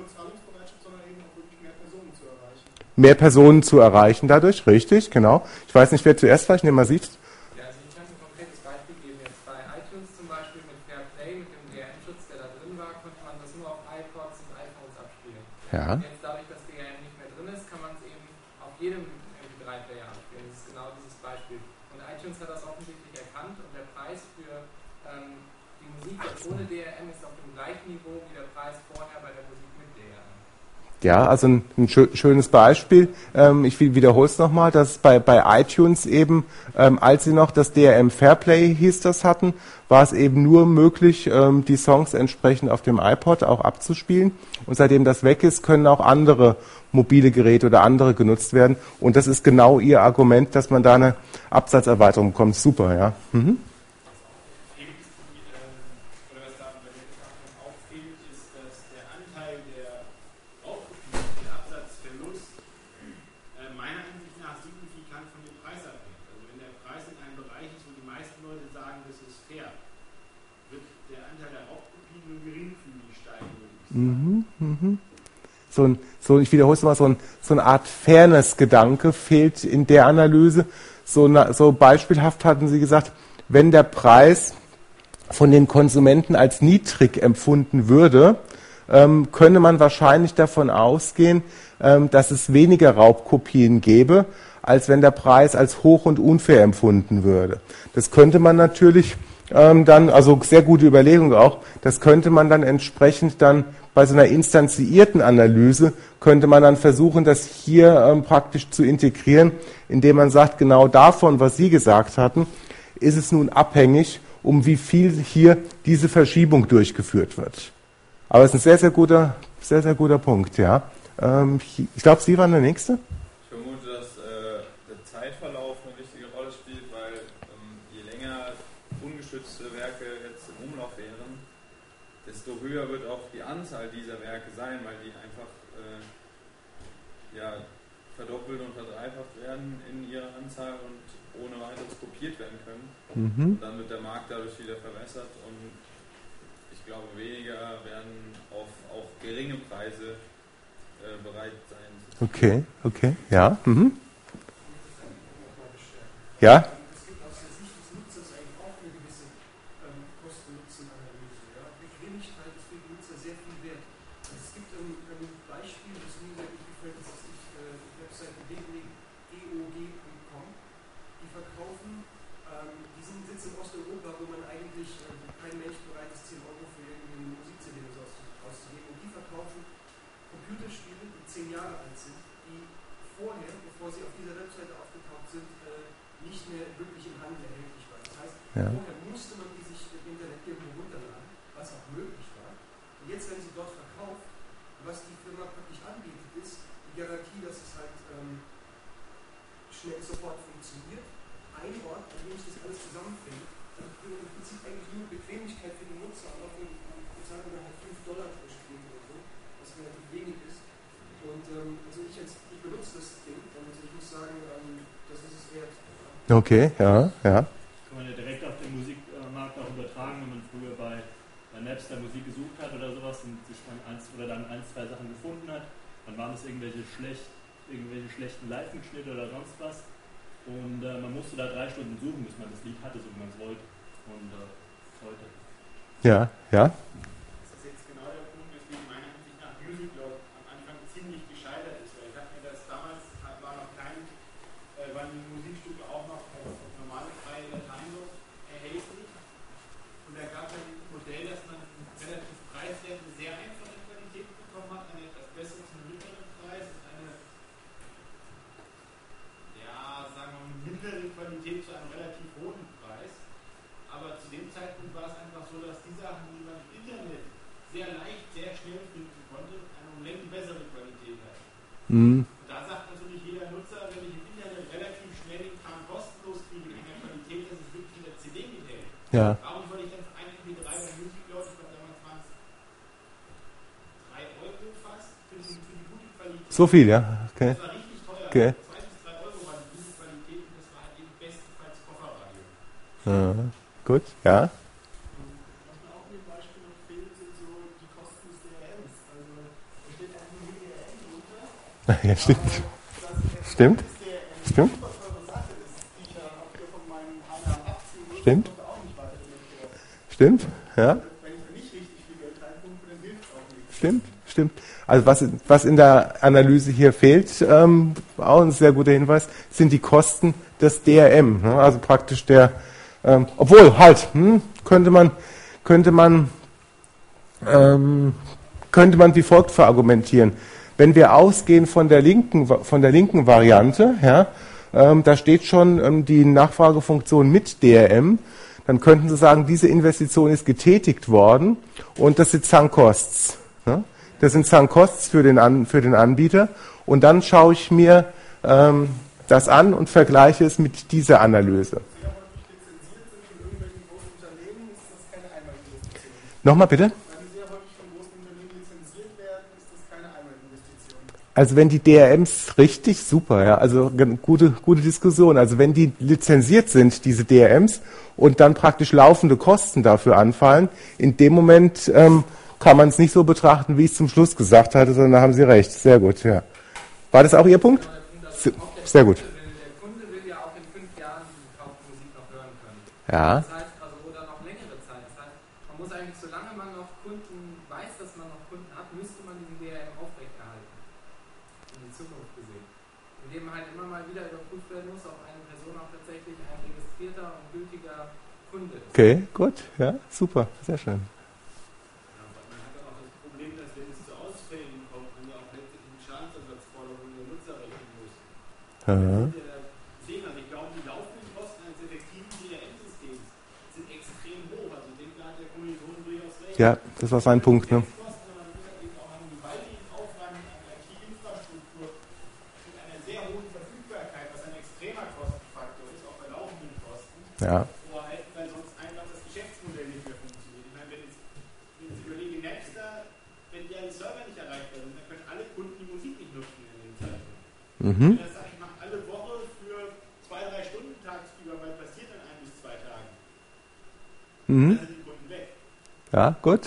Mehr Personen zu erreichen dadurch, richtig, genau. Ich weiß nicht, wer zuerst war, ich nehme mal Sie. Ja, also ich kann ein konkretes Beispiel geben. Jetzt bei iTunes zum Beispiel mit Fairplay, mit dem DRM-Schutz, der da drin war, konnte man das nur auf iPods und iPhones abspielen. Ja. Jetzt dadurch, dass DRM nicht mehr drin ist, kann man es eben auf jedem MP3-Player abspielen. Das ist genau dieses Beispiel. Und iTunes hat das offensichtlich erkannt und der Preis für die Musik ohne DRM ist auf dem gleichen Niveau wie der Preis vorher bei der Musik mit DRM. Ja, also ein schönes Beispiel. Ich wiederhole es nochmal, dass bei iTunes eben, als sie noch das DRM Fairplay hieß das hatten, war es eben nur möglich, die Songs entsprechend auf dem iPod auch abzuspielen. Und seitdem das weg ist, können auch andere mobile Geräte oder andere genutzt werden. Und das ist genau ihr Argument, dass man da eine Absatzerweiterung bekommt. Super, ja. Mhm. Ich wiederhole es mal, so eine Art Fairness-Gedanke fehlt in der Analyse. So beispielhaft hatten Sie gesagt, wenn der Preis von den Konsumenten als niedrig empfunden würde, könne man wahrscheinlich davon ausgehen, dass es weniger Raubkopien gäbe, als wenn der Preis als hoch und unfair empfunden würde. Das könnte man natürlich dann, also sehr gute Überlegung auch, das könnte man dann entsprechend dann bei so einer instanziierten Analyse, könnte man dann versuchen, das hier praktisch zu integrieren, indem man sagt, genau davon, was Sie gesagt hatten, ist es nun abhängig, um wie viel hier diese Verschiebung durchgeführt wird. Aber es ist ein sehr guter Punkt, ja. Ich glaube, Sie waren der Nächste. Ich vermute, dass der Zeitverlauf eine wichtige Rolle spielt, weil je länger ungeschützte Werke jetzt im Umlauf wären, desto höher wird auch die Anzahl dieser Werke sein, weil die einfach verdoppelt und verdreifacht werden in ihrer Anzahl und ohne weiteres kopiert werden können. Und dann wird der Markt dadurch wieder verwässert und ich glaube, weniger werden auf auch geringe Preise bereit sein. Okay, ja. Ja? Es gibt aus der Sicht des Nutzers eigentlich auch eine gewisse Kosten-Nutzen-Analyse. Ja? Bequemlichkeit ist für den Nutzer sehr viel wert. Also es gibt ein Beispiel, das mir sehr gut gefällt, das ist die Webseite www.eog.com. Die verkaufen, die sitzen in Osteuropa, wo man eigentlich kein Mensch bereit ist, 10 Euro für irgendeine Musik-CD auszugeben. Und die verkaufen Computerspiele, die 10 Jahre alt sind, die vorher, bevor sie auf dieser Webseite aufgetaucht sind, nicht mehr wirklich im Handel erhältlich waren. Das heißt, vorher musste man die sich im Internet irgendwo runterladen, was auch möglich war. Und jetzt, wenn sie dort verkauft, was die Firma praktisch anbietet, ist die Garantie, dass es halt schnell sofort funktioniert, ein Ort, an dem ich das alles zusammenfinde. Also im Prinzip eigentlich nur Bequemlichkeit für den Nutzer und auch wenn ich bezahlen wir halt $5 pro Spiel oder so, was relativ wenig ist. Und also ich benutze das Ding und ich muss sagen, das ist es wert. Okay, ja, ja. Kann man ja direkt auf den Musikmarkt auch übertragen, wenn man früher bei Napster Musik gesucht hat oder sowas und sich dann ein, zwei Sachen gefunden hat, dann waren es irgendwelche schlechten Live-Mitschnitte oder sonst was. Und man musste da 3 Stunden suchen, bis man das Lied hatte, so wie man es wollte. Und heute. Ja, ja. Das ist jetzt genau der Punkt, weswegen meiner Ansicht nach Musicload am Anfang ziemlich gescheitert ist. Weil ich habe mir das damals, waren die Musikstücke auch noch als normale freie Dateien so erhältlich. Und da gab es ein Modell, dass man relativ preiswert eine sehr einfache Qualität bekommen hat, eine etwas bessere zum mittleren Preis und eine, ja, sagen wir mal, mittlere Qualität zu einem relativ hohen Preis. Aber zu dem Zeitpunkt war es einfach so, dass die Sachen, die man im Internet sehr leicht, sehr schnell finden konnte, eine um Längen bessere Qualität hatten. Mhm. Und da sagt natürlich jeder Nutzer, wenn ich im Internet relativ schnell den Kram kostenlos kriege, in einer Qualität, dass es wirklich in der CD mithält. Ja. Warum soll ich dann für einen MP3 bei Musicload, ich glaube damals waren es 3 Euro fast, für die gute Qualität. So viel, ja. Okay. Das war richtig teuer. Okay. 2 bis 3 Euro war die gute Qualität und das war halt eben bestenfalls Kofferradio. Gut, ja. Was mir auch in dem Beispiel noch fehlt, sind so die Kosten des DRMs. Also da steht einfach nur DRM drunter. Ja, stimmt. Stimmt. Stimmt. Super teure Sache ist, die ich ja auch hier von meinen Einnahmen abziehen muss, Stimmt. kommt auch nicht weiter damit. Stimmt, ja. Wenn ich da nicht richtig viel Geld reinpumpe, dann hilft es auch nicht. Stimmt, stimmt. Also was in der Analyse hier fehlt, auch ein sehr guter Hinweis, sind die Kosten des DRM. Ne? Also praktisch obwohl halt, könnte man wie folgt verargumentieren. Wenn wir ausgehen von der linken Variante, ja, da steht schon die Nachfragefunktion mit DRM, dann könnten Sie sagen, diese Investition ist getätigt worden und das sind Sunk Costs. Ne? Das sind Sunk Costs für den Anbieter und dann schaue ich mir das an und vergleiche es mit dieser Analyse. Nochmal bitte? Also wenn die DRMs richtig, super, ja, also gute Diskussion. Also wenn die lizenziert sind, diese DRMs, und dann praktisch laufende Kosten dafür anfallen, in dem Moment kann man es nicht so betrachten, wie ich es zum Schluss gesagt hatte, sondern da haben Sie recht. Sehr gut, ja. War das auch Ihr Punkt? Sehr gut. Der Kunde will ja auch in 5 Jahren die gekaufte Musik noch hören können. Ja. Das heißt also, oder noch längere Zeit. Das heißt, man muss eigentlich, solange man noch Kunden weiß, dass man noch Kunden hat, müsste man diesen DRM aufrechterhalten. In die Zukunft gesehen. Indem halt immer mal wieder überprüft werden muss, ob eine Person auch tatsächlich ein registrierter und gültiger Kunde ist. Okay, gut, ja, super, sehr schön. Man hat dann auch das Problem, dass wenn es zu Ausfällen kommt, man ja auch letztlich eine Schadensersatzforderung der Nutzer rechnen muss. Deswegen, also ich glaube, die laufenden Kosten eines effektiven DRM-Systems sind extrem hoch. Also ich denke, da hat der Kommilitonen durchaus recht. Ja, das war sein Punkt, ne? Kosten, aber man muss halt eben auch einen gewaltigen Aufwand an IT-Infrastruktur mit einer sehr hohen Verfügbarkeit, was ein extremer Kostenfaktor ist, auch bei laufenden Kosten. Ja. Vorhalten, weil sonst einfach das Geschäftsmodell nicht mehr funktioniert. Ich meine, wenn ich überlege, Napster, wenn die alle Server nicht erreichbar sind, dann können alle Kunden die Musik nicht nutzen in den Zeiten. Wenn das sage ich mache alle Woche für 2-3 Stunden tagsüber, weil passiert in 1 bis 2 Tagen. Dann sind die Kunden weg. Ja, gut.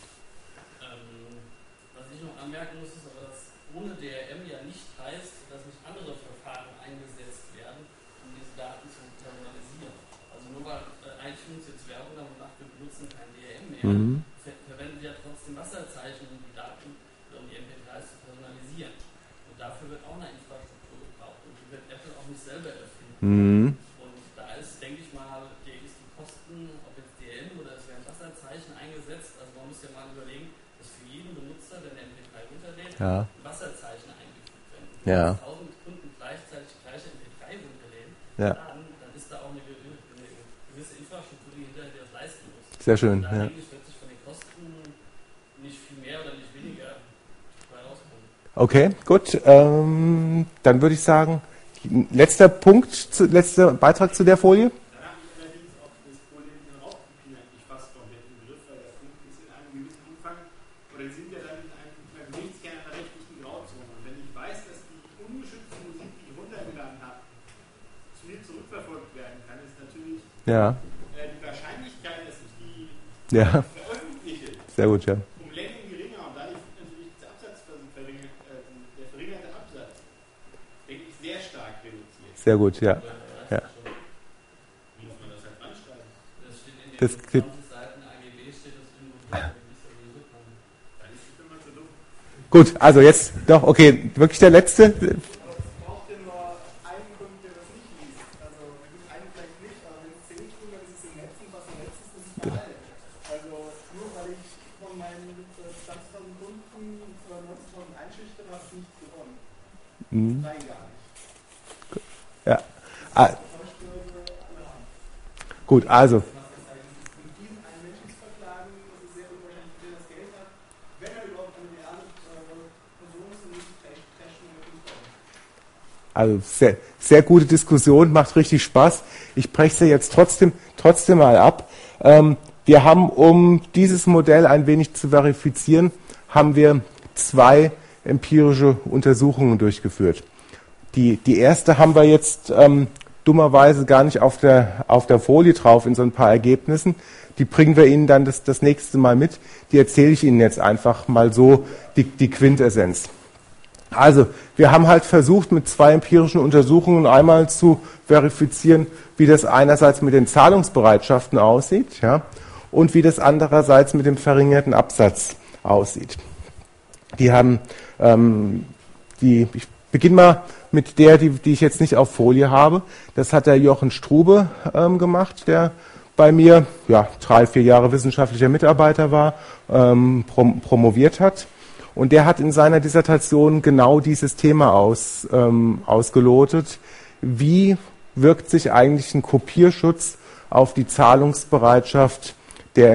Was ich noch anmerken muss, ist aber, dass ohne DRM ja nicht heißt, dass nicht andere Verfahren eingesetzt werden, um diese Daten zu terminalisieren. Also nur weil iTunes jetzt Werbung damit macht, wir benutzen kein DRM mehr, verwenden wir ja trotzdem Wasserzeichen, um die Daten oder um die MP3s zu personalisieren. Und dafür wird auch eine Infrastruktur gebraucht und die wird Apple auch nicht selber erfinden. Und da ist, denke ich mal, die Kosten, ob jetzt DRM oder es werden Wasserzeichen eingesetzt, also man muss ja mal überlegen, dass für jeden Benutzer, der eine MP3 runterlädt, Wasserzeichen eingefügt werden. Ja. Wenn 1000 Kunden gleichzeitig die gleiche MP3 runterläden, Ja. dann ist da auch eine gewisse Infrastruktur, die hinterher das leisten muss. Sehr schön. Da Ja. denke ich, wird sich von den Kosten nicht viel mehr oder nicht weniger bei rauskommen. Okay, gut. Dann würde ich sagen, Letzter Punkt, letzter Beitrag zu der Folie. Danach ist allerdings auch das Problem mit den Raubkopien eigentlich fast komplett im Griff, weil der Punkt ist in einem gewissen Umfang, oder die sind ja dann in einer Gerichtskern einer rechtlichen Grauzone. Und wenn ich weiß, dass die ungeschützte Musik, die ich runtergeladen habe, zu mir zurückverfolgt werden kann, ist natürlich die Wahrscheinlichkeit, dass ich die veröffentliche, sehr gut, ja. um Längen geringer. Und da ist natürlich der verringerte Absatz, denke ich, sehr stark reduziert. Sehr gut, ja. Wie muss man das halt anschreiben? Das steht in den Das 20 Seiten AGB, steht das in Dann ist die Firma zu dumm. Gut, also jetzt doch, okay, wirklich der letzte. Braucht ihr nur einen Kunden, der das nicht liest? Also, einen vielleicht nicht, aber wenn es 10 tun, dann ist es im Netz und was im Netz ist, das ist überall. Also, nur weil ich von meinen 20.000 Kunden 90.000 einschüchte, habe ich nichts gewonnen. Nein, gar nicht. Ja. Gut, also. Und diesen einen Menschen zu verklagen, das ist sehr unwahrscheinlich, wer das Geld hat, wenn er überhaupt eine reale Person ist und nicht Trashing oder Künstler. Also sehr, sehr gute Diskussion, macht richtig Spaß. Ich breche sie jetzt trotzdem mal ab. Wir haben, um dieses Modell ein wenig zu verifizieren, haben wir 2 empirische Untersuchungen durchgeführt. Die erste haben wir jetzt dummerweise gar nicht auf der Folie drauf in so ein paar Ergebnissen. Die bringen wir Ihnen dann das nächste Mal mit. Die erzähle ich Ihnen jetzt einfach mal so, die Quintessenz. Also, wir haben halt versucht, mit 2 empirischen Untersuchungen einmal zu verifizieren, wie das einerseits mit den Zahlungsbereitschaften aussieht, ja, und wie das andererseits mit dem verringerten Absatz aussieht. Die haben, ich beginne mal mit der, die ich jetzt nicht auf Folie habe. Das hat der Jochen Strube gemacht, der bei mir 3-4 Jahre wissenschaftlicher Mitarbeiter war, promoviert hat. Und der hat in seiner Dissertation genau dieses Thema ausgelotet. Wie wirkt sich eigentlich ein Kopierschutz auf die Zahlungsbereitschaft der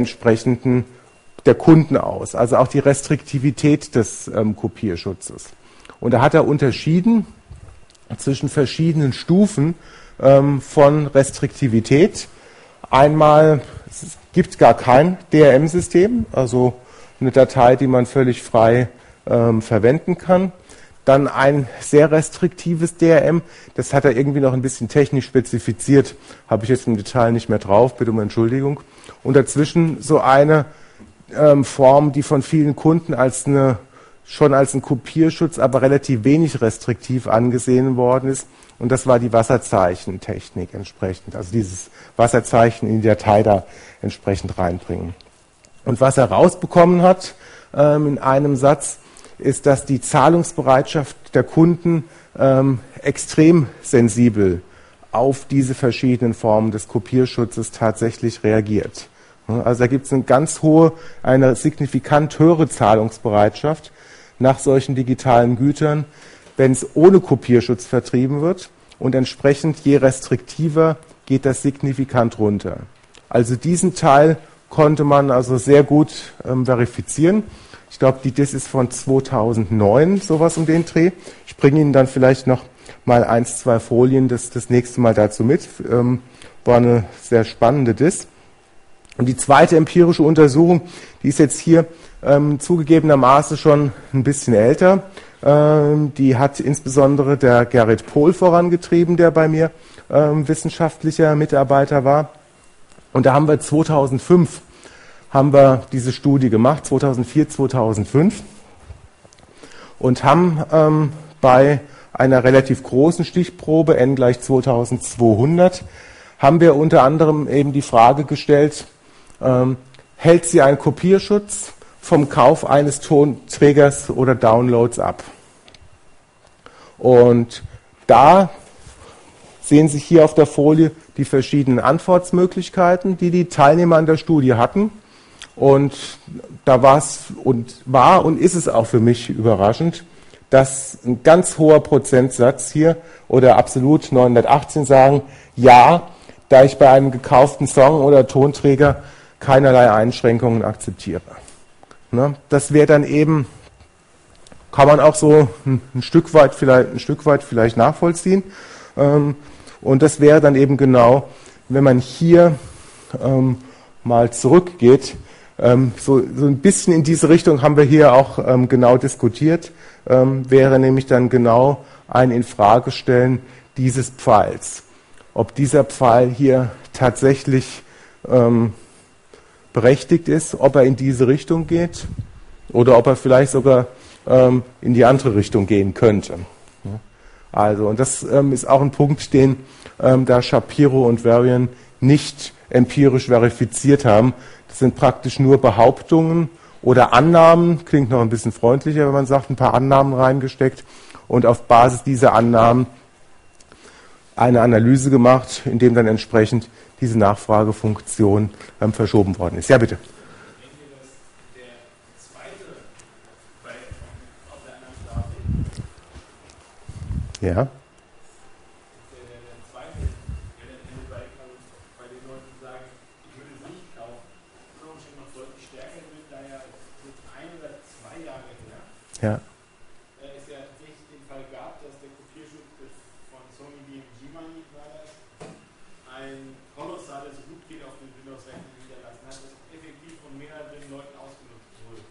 Kunden aus? Also auch die Restriktivität des Kopierschutzes. Und da hat er unterschieden zwischen verschiedenen Stufen von Restriktivität. Einmal, es gibt gar kein DRM-System, also eine Datei, die man völlig frei verwenden kann. Dann ein sehr restriktives DRM, das hat er irgendwie noch ein bisschen technisch spezifiziert, habe ich jetzt im Detail nicht mehr drauf, bitte um Entschuldigung. Und dazwischen so eine Form, die von vielen Kunden schon als ein Kopierschutz, aber relativ wenig restriktiv angesehen worden ist. Und das war die Wasserzeichentechnik entsprechend, also dieses Wasserzeichen in die Datei da entsprechend reinbringen. Und was er rausbekommen hat in einem Satz, ist, dass die Zahlungsbereitschaft der Kunden extrem sensibel auf diese verschiedenen Formen des Kopierschutzes tatsächlich reagiert. Also da gibt es eine signifikant höhere Zahlungsbereitschaft nach solchen digitalen Gütern, wenn es ohne Kopierschutz vertrieben wird, und entsprechend je restriktiver geht das signifikant runter. Also diesen Teil konnte man also sehr gut verifizieren. Ich glaube, die DIS ist von 2009, sowas um den Dreh. Ich bringe Ihnen dann vielleicht noch mal 1-2 Folien das nächste Mal dazu mit. War eine sehr spannende DIS. Und die zweite empirische Untersuchung, die ist jetzt hier zugegebenermaßen schon ein bisschen älter. Die hat insbesondere der Gerrit Pohl vorangetrieben, der bei mir wissenschaftlicher Mitarbeiter war. Und da haben wir 2005 diese Studie gemacht, 2004, 2005, und haben bei einer relativ großen Stichprobe, n = 2200, haben wir unter anderem eben die Frage gestellt, hält sie einen Kopierschutz vom Kauf eines Tonträgers oder Downloads ab? Und da sehen Sie hier auf der Folie die verschiedenen Antwortmöglichkeiten, die die Teilnehmer an der Studie hatten. Und da war und ist es auch für mich überraschend, dass ein ganz hoher Prozentsatz hier oder absolut 918 sagen, ja, da ich bei einem gekauften Song oder Tonträger keinerlei Einschränkungen akzeptiere. Ne? Das wäre dann eben kann man auch so ein Stück weit vielleicht nachvollziehen. Und das wäre dann eben genau, wenn man hier mal zurückgeht, so ein bisschen in diese Richtung haben wir hier auch genau diskutiert, wäre nämlich dann genau ein Infragestellen dieses Pfeils. Ob dieser Pfeil hier tatsächlich berechtigt ist, ob er in diese Richtung geht oder ob er vielleicht sogar in die andere Richtung gehen könnte. Also, und das ist auch ein Punkt, den da Shapiro und Varian nicht empirisch verifiziert haben. Das sind praktisch nur Behauptungen oder Annahmen, klingt noch ein bisschen freundlicher, wenn man sagt, ein paar Annahmen reingesteckt und auf Basis dieser Annahmen eine Analyse gemacht, in dem dann entsprechend diese Nachfragefunktion verschoben worden ist. Ja, bitte. Ja. Ja. Es ja tatsächlich den Fall gab, dass der Kopierschutz von Sony BMG ein kolossales Rootkill auf den Windows-Rechner niederlassen hat, das effektiv von mehreren Leuten ausgenutzt wurde.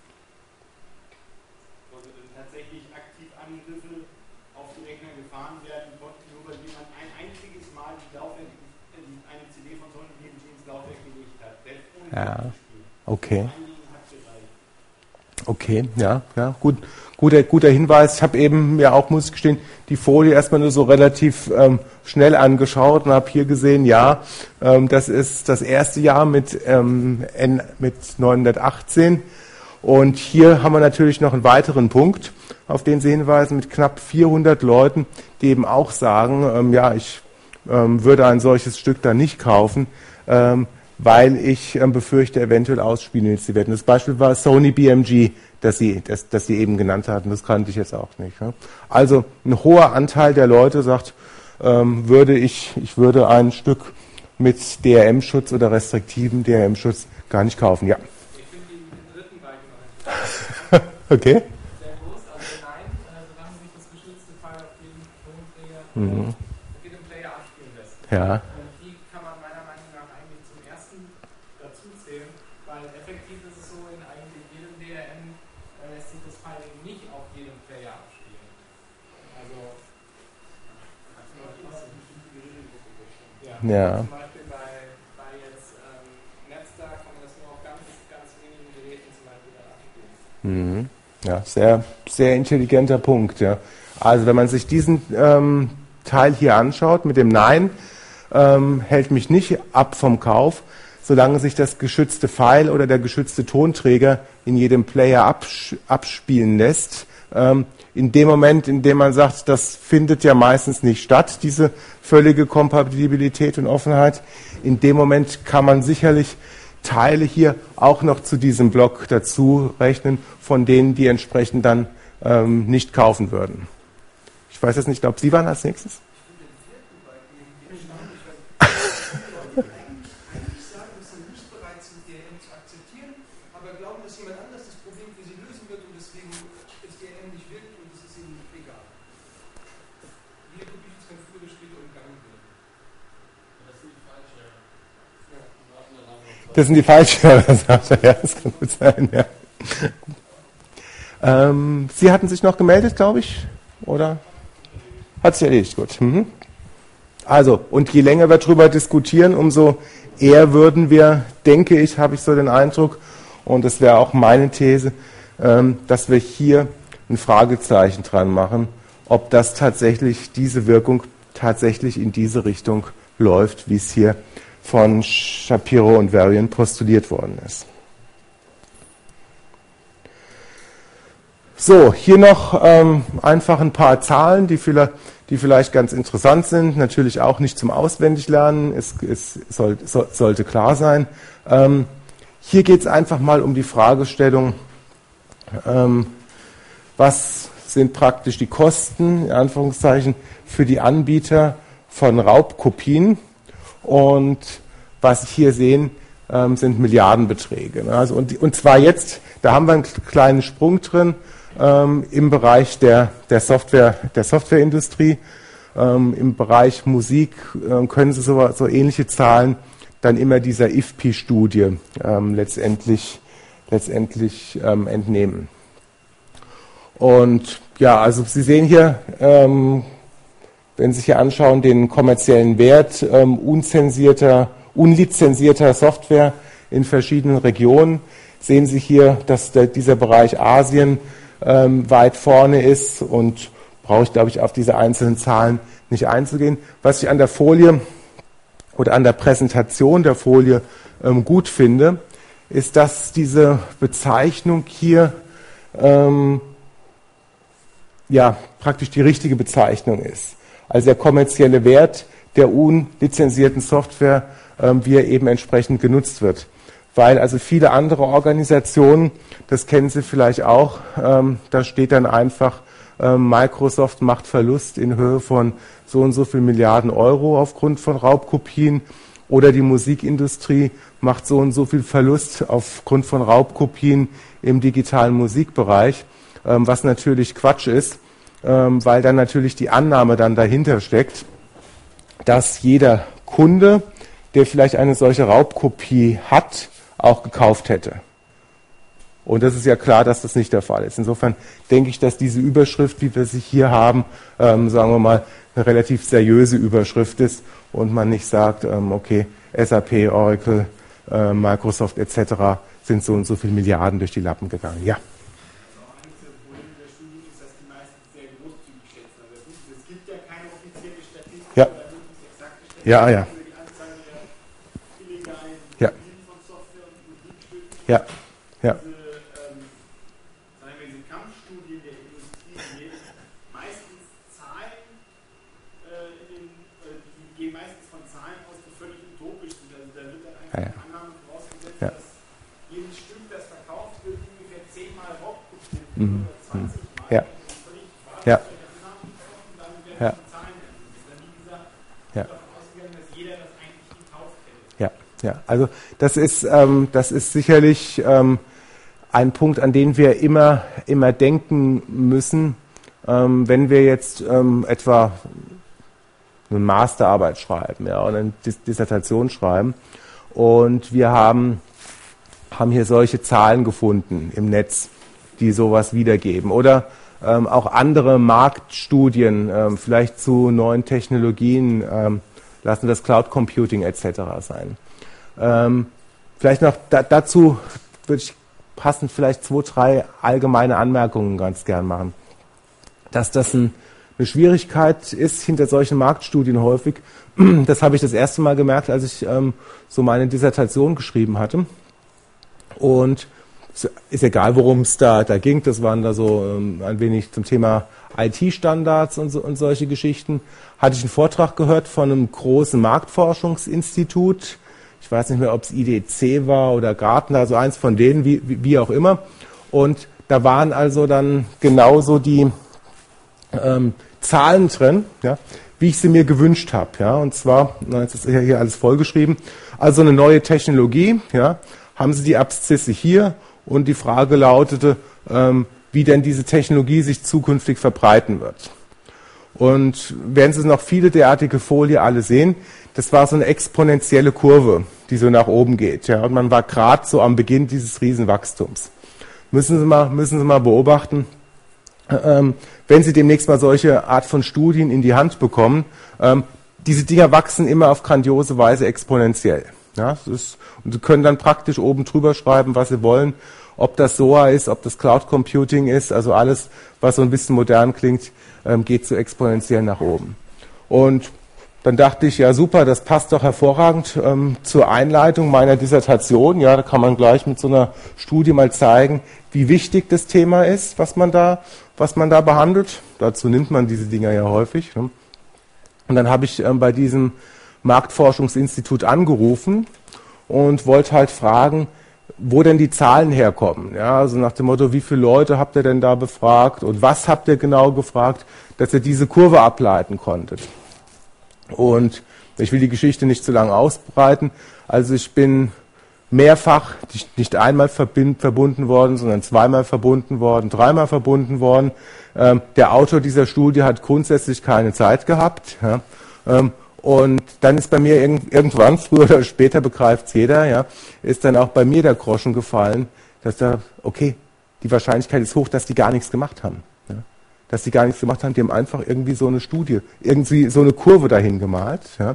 Also tatsächlich aktiv Angriffe auf die Rechner gefahren werden konnten, nur weil jemand ein einziges Mal eine CD von Sony BMG ins Laufwerk gelegt hat. Ja. Okay. Okay, ja, guter Hinweis. Ich habe eben mir auch, muss ich gestehen, die Folie erstmal nur so relativ schnell angeschaut und habe hier gesehen, ja, das ist das erste Jahr mit 918 und hier haben wir natürlich noch einen weiteren Punkt, auf den Sie hinweisen, mit knapp 400 Leuten, die eben auch sagen, ja, ich würde ein solches Stück da nicht kaufen, weil ich befürchte, eventuell ausspielen zu werden. Das Beispiel war Sony BMG, das Sie eben genannt hatten. Das kannte ich jetzt auch nicht. Ja. Also ein hoher Anteil der Leute sagt, ich würde ein Stück mit DRM-Schutz oder restriktivem DRM-Schutz gar nicht kaufen. Ja. Ich finde den dritten Balken noch Okay. sehr groß. Also nein, solange sich das geschützte File auf jeden Tonträger auf jedem Player abspielen lässt. Ja. Ja. Zum Beispiel bei jetzt Netzwerk kann man das nur auf ganz wenigen Geräten zum Beispiel abspielen. Ja, sehr, sehr intelligenter Punkt. Ja. Also wenn man sich diesen Teil hier anschaut mit dem Nein, hält mich nicht ab vom Kauf, solange sich das geschützte File oder der geschützte Tonträger in jedem Player abspielen lässt. In dem Moment, in dem man sagt, das findet ja meistens nicht statt, diese völlige Kompatibilität und Offenheit, in dem Moment kann man sicherlich Teile hier auch noch zu diesem Block dazu rechnen, von denen die entsprechend dann nicht kaufen würden. Ich weiß jetzt nicht, ich glaube, Sie waren als nächstes. Das sind die Fallschirme, sagt er. Ja, das kann gut sein, ja. Sie hatten sich noch gemeldet, glaube ich, oder? Hat sich erledigt, gut. Also, und je länger wir darüber diskutieren, umso eher würden wir, denke ich, habe ich so den Eindruck, und das wäre auch meine These, dass wir hier ein Fragezeichen dran machen, ob das tatsächlich, diese Wirkung tatsächlich in diese Richtung läuft, wie es hier von Shapiro und Varian postuliert worden ist. So, hier noch einfach ein paar Zahlen, die vielleicht ganz interessant sind, natürlich auch nicht zum Auswendiglernen, es sollte klar sein. Hier geht es einfach mal um die Fragestellung, was sind praktisch die Kosten, in Anführungszeichen, für die Anbieter von Raubkopien. Und was Sie hier sehen, sind Milliardenbeträge. Also und zwar jetzt, da haben wir einen kleinen Sprung drin, im Bereich der Softwareindustrie. Im Bereich Musik können Sie so ähnliche Zahlen dann immer dieser IFPI-Studie letztendlich entnehmen. Und ja, also Sie sehen hier, wenn Sie sich hier anschauen, den kommerziellen Wert unlizenzierter Software in verschiedenen Regionen, sehen Sie hier, dass dieser Bereich Asien weit vorne ist, und brauche ich, glaube ich, auf diese einzelnen Zahlen nicht einzugehen. Was ich an der Folie oder an der Präsentation der Folie gut finde, ist, dass diese Bezeichnung hier praktisch die richtige Bezeichnung ist. Also der kommerzielle Wert der unlizenzierten Software, wie er eben entsprechend genutzt wird. Weil also viele andere Organisationen, das kennen Sie vielleicht auch, da steht dann einfach, Microsoft macht Verlust in Höhe von so und so viel Milliarden Euro aufgrund von Raubkopien, oder die Musikindustrie macht so und so viel Verlust aufgrund von Raubkopien im digitalen Musikbereich, was natürlich Quatsch ist, weil dann natürlich die Annahme dann dahinter steckt, dass jeder Kunde, der vielleicht eine solche Raubkopie hat, auch gekauft hätte. Und das ist ja klar, dass das nicht der Fall ist. Insofern denke ich, dass diese Überschrift, wie wir sie hier haben, sagen wir mal, eine relativ seriöse Überschrift ist und man nicht sagt, okay, SAP, Oracle, Microsoft etc. sind so und so viele Milliarden durch die Lappen gegangen. Ja. Ja. Ja, ja. Ja. Ja. Ja. Diese Kampfstudien der Industrie geben meistens Zahlen, die gehen meistens von Zahlen aus, die völlig utopisch sind. Also da wird dann einfach die Annahme vorausgesetzt, dass jedes Stück, das verkauft wird, ungefähr 10 Mal raubkopiert wird oder 20 Mal. Ja. Das ist völlig wahr. Ja. Und dann werden die Zahlen dann, wie gesagt, davon ausgegangen, dass jeder das eigentlich gekauft hätte. Ja, ja. Also das ist sicherlich ein Punkt, an den wir immer denken müssen, wenn wir jetzt etwa eine Masterarbeit schreiben, ja, oder eine Dissertation schreiben, und wir haben hier solche Zahlen gefunden im Netz, die sowas wiedergeben, oder auch andere Marktstudien, vielleicht zu neuen Technologien, lassen das Cloud Computing etc. sein. Vielleicht noch dazu würde ich passend vielleicht 2, 3 allgemeine Anmerkungen ganz gern machen. Dass das eine Schwierigkeit ist hinter solchen Marktstudien häufig, das habe ich das erste Mal gemerkt, als ich so meine Dissertation geschrieben hatte. Und es ist egal, worum es da ging, das waren da so ein wenig zum Thema IT-Standards und solche Geschichten. Hatte ich einen Vortrag gehört von einem großen Marktforschungsinstitut. Ich weiß nicht mehr, ob es IDC war oder Gartner, also eins von denen, wie auch immer. Und da waren also dann genauso die Zahlen drin, ja, wie ich sie mir gewünscht habe. Ja. Und zwar, jetzt ist hier alles vollgeschrieben, also eine neue Technologie, ja, haben Sie die Abszisse hier, und die Frage lautete, wie denn diese Technologie sich zukünftig verbreiten wird. Und werden Sie noch viele derartige Folien alle sehen, das war so eine exponentielle Kurve, die so nach oben geht. Ja, und man war gerade so am Beginn dieses Riesenwachstums. Müssen Sie mal beobachten, wenn Sie demnächst mal solche Art von Studien in die Hand bekommen, diese Dinger wachsen immer auf grandiose Weise exponentiell. Ja, und Sie können dann praktisch oben drüber schreiben, was Sie wollen, ob das SOA ist, ob das Cloud Computing ist, also alles, was so ein bisschen modern klingt, geht so exponentiell nach oben. Und dann dachte ich, ja super, das passt doch hervorragend zur Einleitung meiner Dissertation. Ja, da kann man gleich mit so einer Studie mal zeigen, wie wichtig das Thema ist, was man da behandelt. Dazu nimmt man diese Dinger ja häufig. Ne? Und dann habe ich bei diesem Marktforschungsinstitut angerufen und wollte halt fragen, wo denn die Zahlen herkommen. Ja, also nach dem Motto, wie viele Leute habt ihr denn da befragt und was habt ihr genau gefragt, dass ihr diese Kurve ableiten konntet. Und ich will die Geschichte nicht zu lange ausbreiten. Also ich bin mehrfach, nicht einmal verbunden worden, sondern zweimal verbunden worden, dreimal verbunden worden. Der Autor dieser Studie hat grundsätzlich keine Zeit gehabt. Ja. Und dann ist bei mir irgendwann, früher oder später, begreift es jeder, ja, ist dann auch bei mir der Groschen gefallen, dass da, okay, die Wahrscheinlichkeit ist hoch, dass die gar nichts gemacht haben. Ja. Dass die gar nichts gemacht haben, die haben einfach irgendwie so eine Studie, irgendwie so eine Kurve dahin gemalt, ja,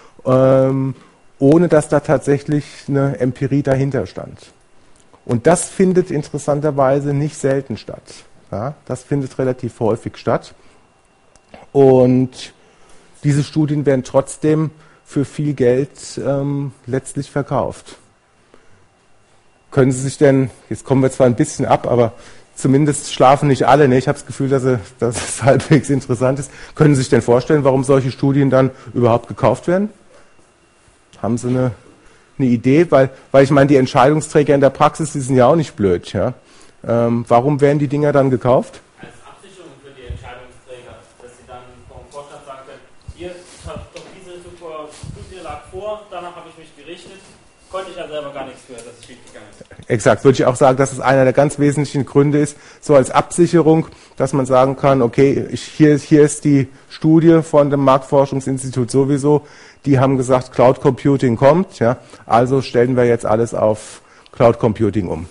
ohne dass da tatsächlich eine Empirie dahinter stand. Und das findet interessanterweise nicht selten statt. Ja. Das findet relativ häufig statt. Und diese Studien werden trotzdem für viel Geld letztlich verkauft. Können Sie sich denn, jetzt kommen wir zwar ein bisschen ab, aber zumindest schlafen nicht alle, ne? Ich habe das Gefühl, dass es halbwegs interessant ist. Können Sie sich denn vorstellen, warum solche Studien dann überhaupt gekauft werden? Haben Sie eine Idee? Weil ich meine, die Entscheidungsträger in der Praxis, die sind ja auch nicht blöd. Ja? Warum werden die Dinger dann gekauft? Als Absicherung für die Entscheidungsträger, dass sie dann vom Vorstand sagen können, hier, ich habe doch diese Studie lag vor, danach habe ich mich gerichtet, konnte ich ja selber gar nichts für, dass es schiefgegangen ist. Exakt, würde ich auch sagen, dass es einer der ganz wesentlichen Gründe ist, so als Absicherung, dass man sagen kann, okay, hier ist die Studie von dem Marktforschungsinstitut sowieso, die haben gesagt, Cloud Computing kommt, ja, also stellen wir jetzt alles auf Cloud Computing um.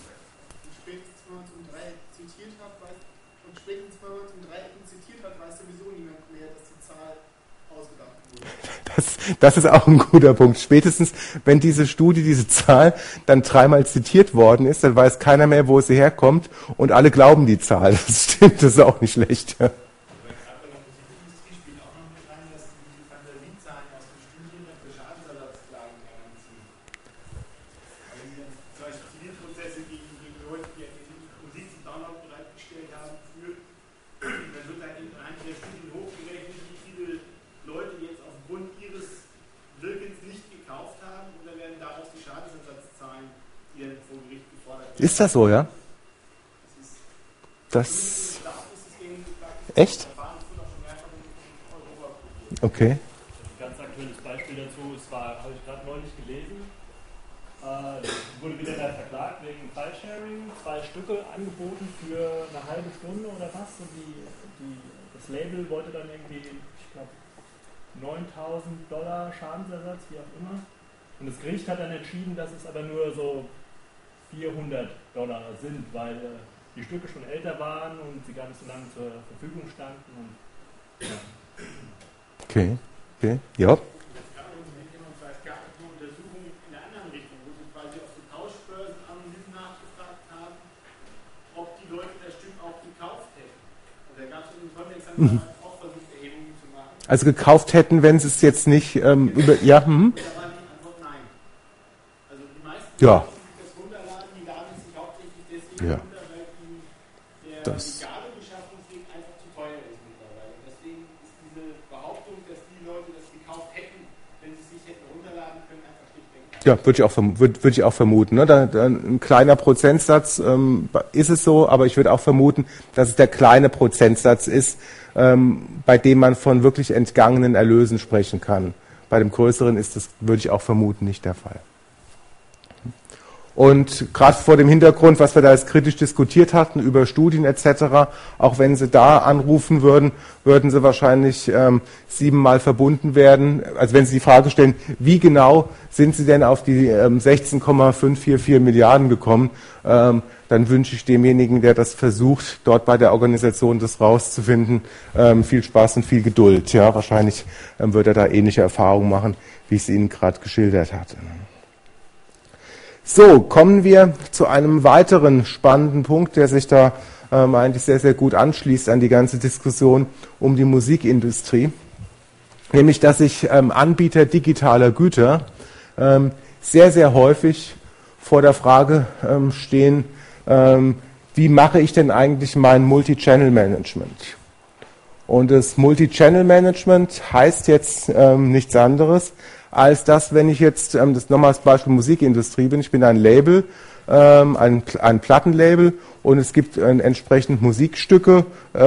Das ist auch ein guter Punkt. Spätestens, wenn diese Studie, diese Zahl dann dreimal zitiert worden ist, dann weiß keiner mehr, wo sie herkommt und alle glauben die Zahl. Das stimmt, das ist auch nicht schlecht. Ja. Ist das so, ja? Das. Echt? Okay. Ein ganz aktuelles Beispiel dazu, habe ich gerade neulich gelesen, wurde wieder der Verlag wegen File-Sharing 2 Stücke angeboten für eine halbe Stunde oder was. Und das Label wollte dann irgendwie, ich glaube, $9.000 Schadensersatz, wie auch immer. Und das Gericht hat dann entschieden, dass es aber nur so $400 sind, weil die Stücke schon älter waren und sie gar nicht so lange zur Verfügung standen. Und, ja. Okay, ja. Es gab eine Untersuchung in der anderen Richtung, wo sie quasi auf die Tauschbörsen anonym nachgefragt haben, ob die Leute das Stück auch gekauft hätten. Und da gab es in dem Kontext auch versucht, Erhebungen zu machen. Also gekauft hätten, wenn sie es jetzt nicht ja. Da war die Antwort nein. Also die meisten ja. Ja. Weil das legale Beschaffungsweg einfach zu teuer ist mittlerweile. Deswegen ist diese Behauptung, dass die Leute das gekauft hätten, wenn sie es sich hätten runterladen können, einfach schlichtweg. Ja, würde ich auch vermuten. Ne? Ein kleiner Prozentsatz ist es so, aber ich würde auch vermuten, dass es der kleine Prozentsatz ist, bei dem man von wirklich entgangenen Erlösen sprechen kann. Bei dem größeren ist das, würde ich auch vermuten, nicht der Fall. Und gerade vor dem Hintergrund, was wir da jetzt kritisch diskutiert hatten, über Studien etc., auch wenn Sie da anrufen würden, würden Sie wahrscheinlich 7-mal verbunden werden. Also wenn Sie die Frage stellen, wie genau sind Sie denn auf die 16,544 Milliarden gekommen, dann wünsche ich demjenigen, der das versucht, dort bei der Organisation das rauszufinden, viel Spaß und viel Geduld. Ja, wahrscheinlich wird er da ähnliche Erfahrungen machen, wie ich es Ihnen gerade geschildert hatte. So, kommen wir zu einem weiteren spannenden Punkt, der sich da eigentlich sehr, sehr gut anschließt an die ganze Diskussion um die Musikindustrie. Nämlich, dass sich Anbieter digitaler Güter sehr, sehr häufig vor der Frage stehen, wie mache ich denn eigentlich mein Multi-Channel-Management? Und das Multi-Channel-Management heißt jetzt nichts anderes, als dass, wenn ich jetzt, das nochmal als Beispiel Musikindustrie bin, ich bin ein Label, ein Plattenlabel und es gibt entsprechend Musikstücke,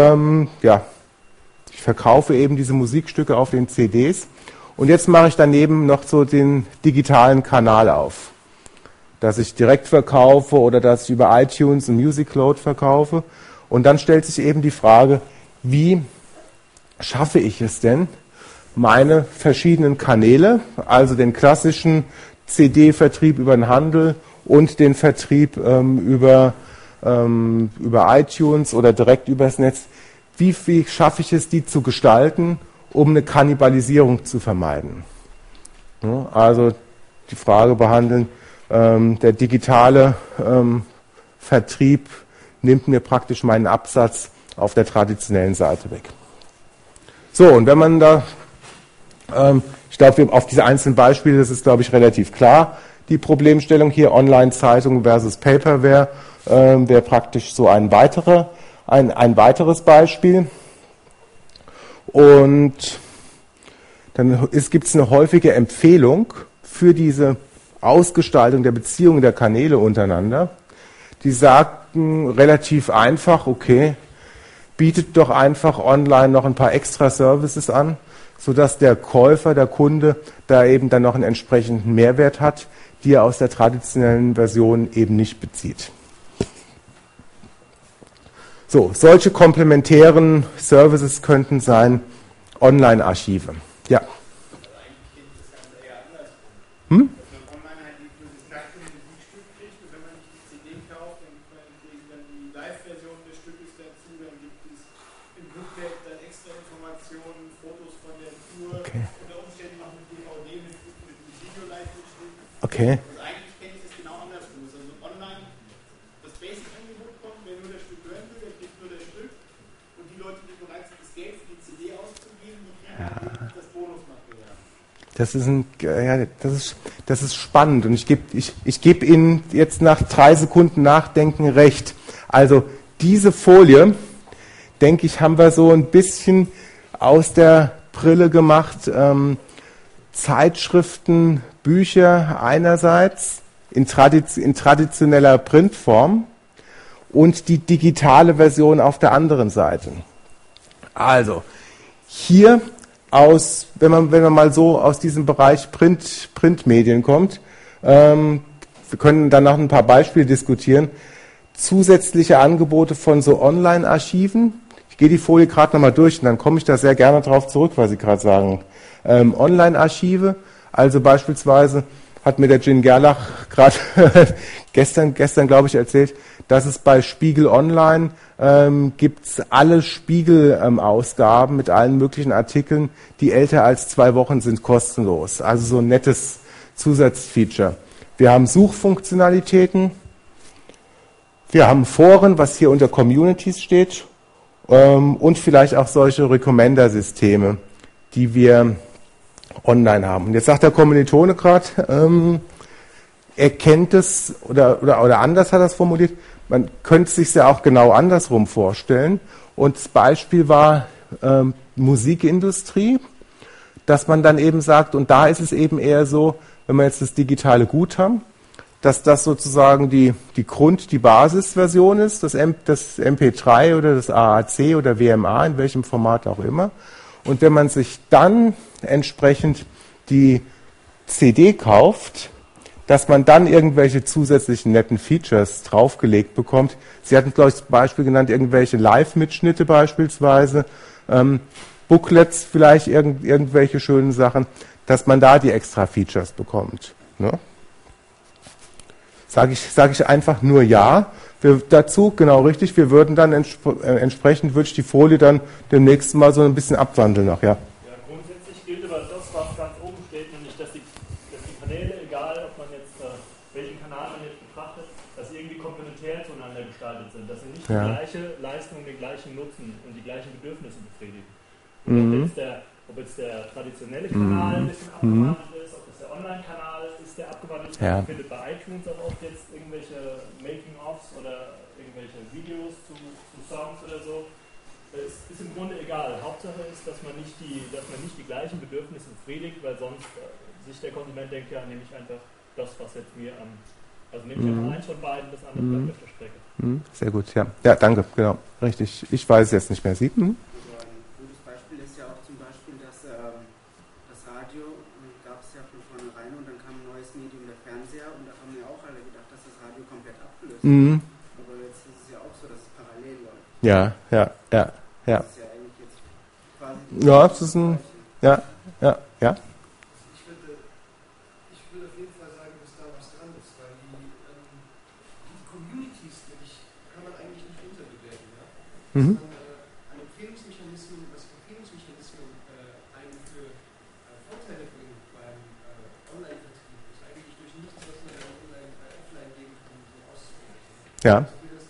ich verkaufe eben diese Musikstücke auf den CDs und jetzt mache ich daneben noch so den digitalen Kanal auf. dass ich direkt verkaufe oder dass ich über iTunes und Music Load verkaufe. Und dann stellt sich eben die Frage, wie schaffe ich es denn, meine verschiedenen Kanäle, also den klassischen CD-Vertrieb über den Handel und den Vertrieb über iTunes oder direkt übers Netz, wie schaffe ich es, die zu gestalten, um eine Kannibalisierung zu vermeiden? Ja, also die Frage behandeln, der digitale Vertrieb nimmt mir praktisch meinen Absatz auf der traditionellen Seite weg. So, und wenn man da, ich glaube, auf diese einzelnen Beispiele, das ist, glaube ich, relativ klar, die Problemstellung hier, Online-Zeitung versus Paperware, wäre praktisch so ein weiteres Beispiel. Und dann gibt es eine häufige Empfehlung für diese Ausgestaltung der Beziehungen der Kanäle untereinander. Die sagten relativ einfach, okay, bietet doch einfach online noch ein paar extra Services an, sodass der Käufer, der Kunde, da eben dann noch einen entsprechenden Mehrwert hat, die er aus der traditionellen Version eben nicht bezieht. So, solche komplementären Services könnten sein Online-Archive. Ja. Also eigentlich geht das Ganze eher andersrum. Dass man online halt dieses nackte Musikstück kriegt und wenn man nicht die CD kauft, dann kriegt man die Live-Version des Stückes dazu, dann gibt es im Booklet dann extra Informationen, Fotos von der Tour, unter Umständen noch eine DVD mit Video-Live mitschnitt. Okay. Also eigentlich kenne ich das genau andersrum. Also online das Basic-Angebot kommt, wer nur das Stück hören will, der kriegt nur das Stück und die Leute, die bereit sind, das Geld für die CD auszugeben, die kriegen das Bonusmaterial. Das ist spannend und ich gebe Ihnen jetzt nach 3 Sekunden Nachdenken recht. Also diese Folie, denke ich, haben wir so ein bisschen aus der Brille gemacht. Zeitschriften, Bücher einerseits in traditioneller Printform und die digitale Version auf der anderen Seite. Also hier wenn man mal so aus diesem Bereich Printmedien kommt, wir können danach ein paar Beispiele diskutieren, zusätzliche Angebote von so Online-Archiven. Ich gehe die Folie gerade nochmal durch und dann komme ich da sehr gerne drauf zurück, was Sie gerade sagen. Online-Archive, also beispielsweise hat mir der Jin Gerlach gerade gestern glaube ich, erzählt, dass es bei Spiegel Online gibt's alle Spiegel-Ausgaben mit allen möglichen Artikeln, die älter als 2 Wochen sind, kostenlos. Also so ein nettes Zusatzfeature. Wir haben Suchfunktionalitäten, wir haben Foren, was hier unter Communities steht, und vielleicht auch solche Recommender-Systeme, die wir online haben. Und jetzt sagt der Kommilitone gerade, er kennt es, oder anders hat er es formuliert, man könnte es sich ja auch genau andersrum vorstellen. Und das Beispiel war Musikindustrie, dass man dann eben sagt, und da ist es eben eher so, wenn wir jetzt das digitale Gut haben, dass das sozusagen die Basisversion ist, das MP3 oder das AAC oder WMA, in welchem Format auch immer. Und wenn man sich dann entsprechend die CD kauft, dass man dann irgendwelche zusätzlichen netten Features draufgelegt bekommt. Sie hatten, glaube ich, das Beispiel genannt, irgendwelche Live-Mitschnitte beispielsweise, Booklets vielleicht, irgendwelche schönen Sachen, dass man da die extra Features bekommt. Ne? Sag ich einfach nur ja. Dazu, genau richtig, wir würden dann entsprechend, würde ich die Folie dann demnächst mal so ein bisschen abwandeln noch, ja. Ja, grundsätzlich gilt aber das, was ganz oben steht, nämlich, dass die Kanäle, egal ob man jetzt welchen Kanal man jetzt betrachtet, dass sie irgendwie komplementär zueinander gestaltet sind, dass sie nicht die gleiche Leistung, den gleichen Nutzen und die gleichen Bedürfnisse befriedigen. Ob jetzt der traditionelle Kanal ein bisschen abgewandelt ist, ob es der Online-Kanal ist, der abgewandelt ist, man findet bei iTunes auch oft jetzt irgendwelche Making-ofs oder irgendwelche Videos zu Songs oder so. Es ist im Grunde egal. Hauptsache ist, dass man nicht die gleichen Bedürfnisse befriedigt, weil sonst sich der Konsument denkt, ja, nehme ich einfach das, was jetzt mir also nehme ich einfach eins von beiden, das andere bleibt auf der Strecke. Sehr gut, ja. Ja, danke, genau. Richtig. Ich weiß es jetzt nicht mehr. Sie? Ein gutes Beispiel ist ja auch zum Beispiel, dass das Radio gab es ja von vornherein und dann kam ein neues Medium, der Fernseher, und da haben ja auch alle gedacht, dass das Radio komplett abgelöst wird. Aber jetzt ist es ja auch so, dass es parallel läuft. Ja. Das ist ja eigentlich jetzt quasi... Ja, das ist ein... Ja. Ich will auf jeden Fall sagen, dass da was dran ist, weil die Communities, kann man eigentlich nicht unterbewerten. Ja? Was Empfehlungsmechanismen einen für Vorteile bringen beim Online-Vertrieb, ist eigentlich durch nichts, was man offline geben kann, so auszugleichen. Ja.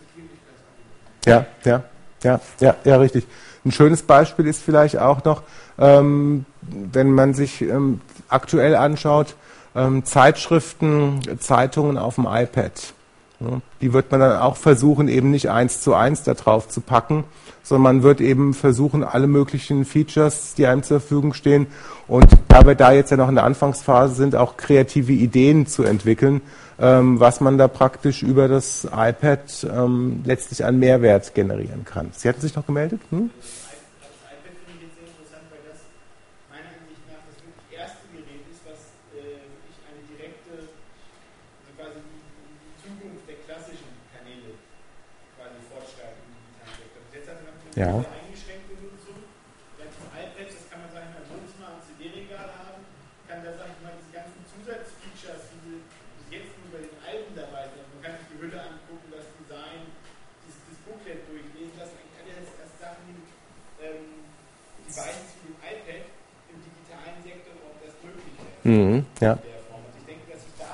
Ja, richtig. Ein schönes Beispiel ist vielleicht auch noch, wenn man sich aktuell anschaut, Zeitschriften, Zeitungen auf dem iPad. Ja, die wird man dann auch versuchen, eben nicht 1:1 da drauf zu packen, sondern man wird eben versuchen, alle möglichen Features, die einem zur Verfügung stehen, und da wir da jetzt ja noch in der Anfangsphase sind, auch kreative Ideen zu entwickeln, was man da praktisch über das iPad letztlich an Mehrwert generieren kann. Sie hatten sich noch gemeldet? Das iPad finde ich jetzt sehr interessant, weil das meiner Ansicht nach das wirklich erste Gerät ist, was wirklich eine direkte, also quasi die Zukunft der klassischen Kanäle quasi fortschreitet im digitalen Sektor. Jetzt hat man eine eingeschränkte Nutzung. Dann zum iPad, das kann man sagen, im Wohnzimmer am CD-Regal haben, kann da, sag ich mal, diese ganzen Zusatzfeatures, die bis jetzt nur bei den alten dabei sind. Man kann sich die Hülle angucken, das Design, das Booklet durchlesen, das sind eigentlich alles Sachen, die Devices wie dem iPad im digitalen Sektor überhaupt erst möglich werden. Ja. In der Form. Und ich denke, dass sich da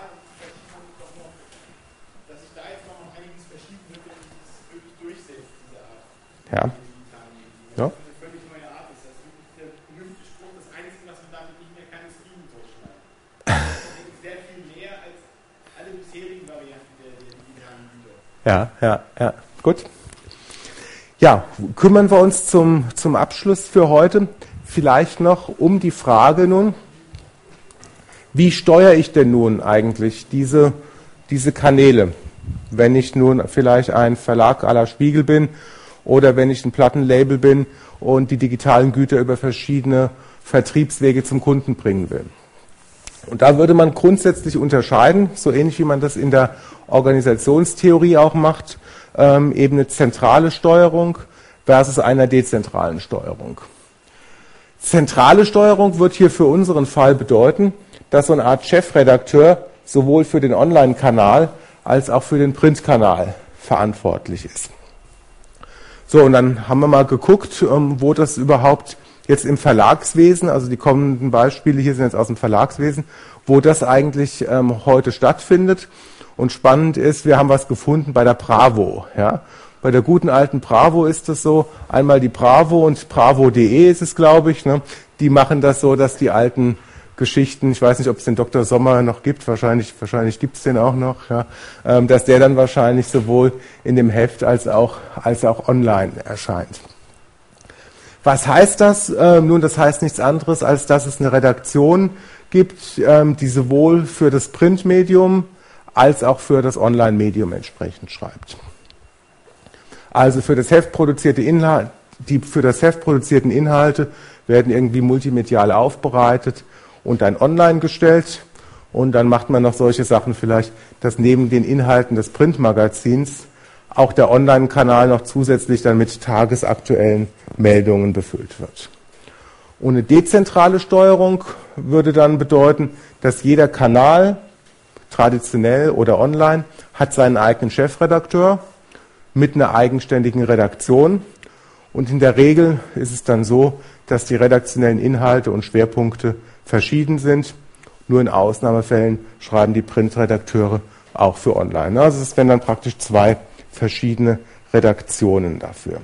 jetzt noch einiges verschieben wird, wenn sich das wirklich durchsetzt, diese Art. Ja. Das eine völlig neue Art ist. Das ist wirklich der berühmte Spruch. Das Einzige, was man damit nicht mehr kann, ist Fliegen totschneiden. Das ist sehr viel mehr als alle bisherigen Varianten der digitalen Güter. Ja. Gut. Ja, kümmern wir uns zum Abschluss für heute vielleicht noch um die Frage nun, wie steuere ich denn nun eigentlich diese Kanäle, wenn ich nun vielleicht ein Verlag à la Spiegel bin oder wenn ich ein Plattenlabel bin und die digitalen Güter über verschiedene Vertriebswege zum Kunden bringen will. Und da würde man grundsätzlich unterscheiden, so ähnlich wie man das in der Organisationstheorie auch macht, eben eine zentrale Steuerung versus einer dezentralen Steuerung. Zentrale Steuerung wird hier für unseren Fall bedeuten, dass so eine Art Chefredakteur sowohl für den Online-Kanal als auch für den Printkanal verantwortlich ist. So, und dann haben wir mal geguckt, wo das überhaupt jetzt im Verlagswesen, also die kommenden Beispiele hier sind jetzt aus dem Verlagswesen, wo das eigentlich heute stattfindet. Und spannend ist, wir haben was gefunden bei der Bravo. Ja. Bei der guten alten Bravo ist es so, einmal die Bravo und bravo.de ist es, glaube ich, ne, die machen das so, dass die alten Geschichten, ich weiß nicht, ob es den Dr. Sommer noch gibt, wahrscheinlich gibt es den auch noch, ja, dass der dann wahrscheinlich sowohl in dem Heft als auch online erscheint. Was heißt das? Nun, das heißt nichts anderes, als dass es eine Redaktion gibt, die sowohl für das Printmedium als auch für das Online-Medium entsprechend schreibt. Also für das Heft produzierte Inhalte, die für das Heft produzierten Inhalte werden irgendwie multimedial aufbereitet und dann online gestellt. Und dann macht man noch solche Sachen vielleicht, dass neben den Inhalten des Printmagazins auch der Online-Kanal noch zusätzlich dann mit tagesaktuellen Meldungen befüllt wird. Und eine dezentrale Steuerung würde dann bedeuten, dass jeder Kanal, traditionell oder online, hat seinen eigenen Chefredakteur mit einer eigenständigen Redaktion. Und in der Regel ist es dann so, dass die redaktionellen Inhalte und Schwerpunkte verschieden sind. Nur in Ausnahmefällen schreiben die Printredakteure auch für online. Also es wären dann praktisch zwei verschiedene Redaktionen dafür.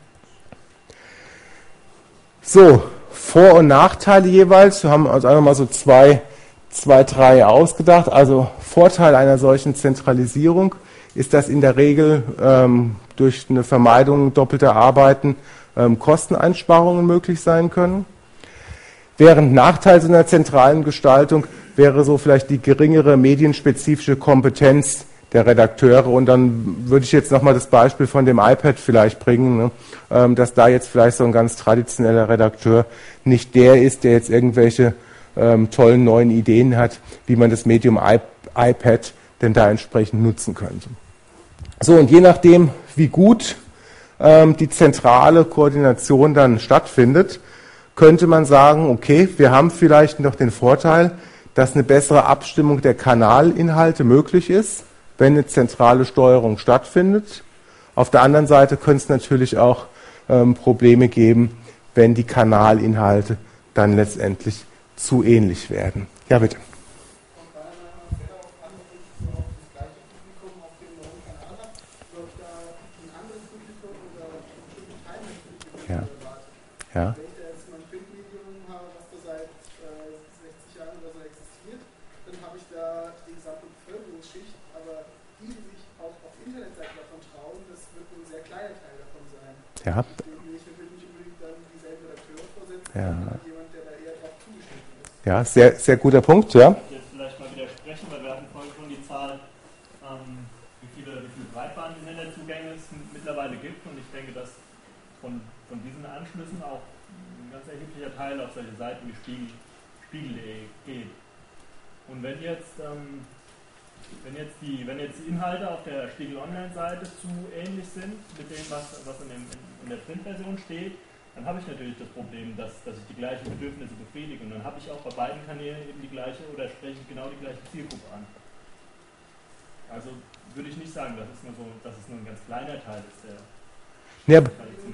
So, Vor- und Nachteile jeweils. Wir haben uns einfach mal so zwei, drei ausgedacht. Also Vorteil einer solchen Zentralisierung ist, dass in der Regel durch eine Vermeidung doppelter Arbeiten Kosteneinsparungen möglich sein können. Während Nachteil so einer zentralen Gestaltung wäre so vielleicht die geringere medienspezifische Kompetenz der Redakteure. Und dann würde ich jetzt nochmal das Beispiel von dem iPad vielleicht bringen, ne? Dass da jetzt vielleicht so ein ganz traditioneller Redakteur nicht der ist, der jetzt irgendwelche tollen neuen Ideen hat, wie man das Medium iPad denn da entsprechend nutzen könnte. So, und je nachdem, wie gut die zentrale Koordination dann stattfindet, könnte man sagen, okay, wir haben vielleicht noch den Vorteil, dass eine bessere Abstimmung der Kanalinhalte möglich ist, wenn eine zentrale Steuerung stattfindet. Auf der anderen Seite können es natürlich auch Probleme geben, wenn die Kanalinhalte dann letztendlich zu ähnlich werden. Ja, bitte. Ja. Ja. Wenn ich da jetzt mein Printmedium habe, was da seit 60 Jahren oder so existiert, dann habe ich da die gesamte Bevölkerungsschicht, aber die sich auch auf Internetseiten davon trauen, das wird ein sehr kleiner Teil davon sein. Ja. Ich will nicht unbedingt dann dieselben Redakteure vorsetzen, Ja. sondern jemand, der da eher drauf zugeschnitten ist. Ja, sehr, sehr guter Punkt, ja. Jetzt vielleicht mal widersprechen, weil wir hatten vorhin schon die Zahl, wie viele Breitband-Internetzugänge es mittlerweile gibt, und ich denke, dass von diesen Anschlüssen auch ein ganz erheblicher Teil auf solche Seiten wie Spiegel.de geht. Und wenn jetzt die Inhalte auf der Spiegel Online-Seite zu ähnlich sind mit dem, was in der Printversion steht, dann habe ich natürlich das Problem, dass ich die gleichen Bedürfnisse befriedige. Und dann habe ich auch bei beiden Kanälen eben die gleiche oder spreche ich genau die gleiche Zielgruppe an. Also würde ich nicht sagen, dass es nur ein ganz kleiner Teil ist, der Ja,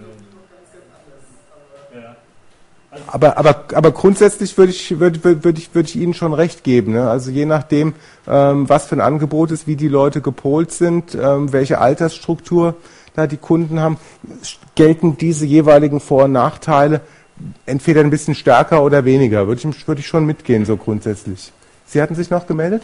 aber grundsätzlich würde ich Ihnen schon recht geben. Ne? Also je nachdem, was für ein Angebot ist, wie die Leute gepolt sind, welche Altersstruktur da die Kunden haben, gelten diese jeweiligen Vor- und Nachteile entweder ein bisschen stärker oder weniger. Würde ich schon mitgehen, so grundsätzlich. Sie hatten sich noch gemeldet?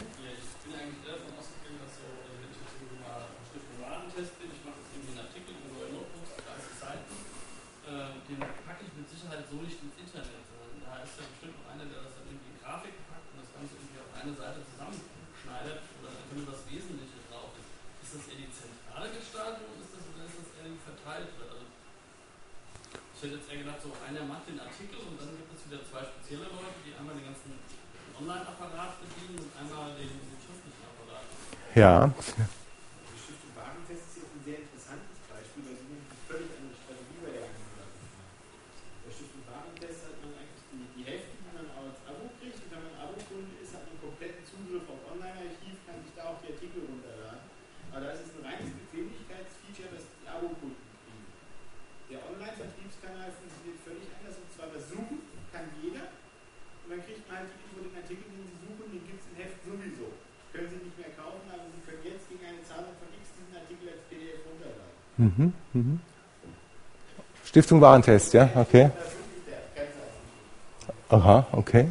Ja. Die Stiftung Warentest ist jetzt ein sehr interessantes Beispiel, weil sie eine völlig andere Strategie bei der ganzen Sache haben. Bei Stiftung Warentest hat man eigentlich die Hälfte, die man als Abo kriegt, und wenn man Abo-Kunde ist, hat man kompletten Zugriff auf Online-Archiv, kann sich da auch die Artikel runterladen. Aber da ist es ein reines Bequemlichkeitsfeature, das die Abo-Kunden kriegen. Der Online-Vertriebskanal funktioniert völlig anders, und zwar das Suchen kann jeder, und dann kriegt man halt irgendwo den Artikel, den Sie suchen, den gibt es im Heft sowieso. Können Sie nicht mehr kaufen, aber Sie können jetzt gegen eine Zahlung von X diesen Artikel als PDF runterladen. Stiftung Warentest, ja, okay. Aha, okay.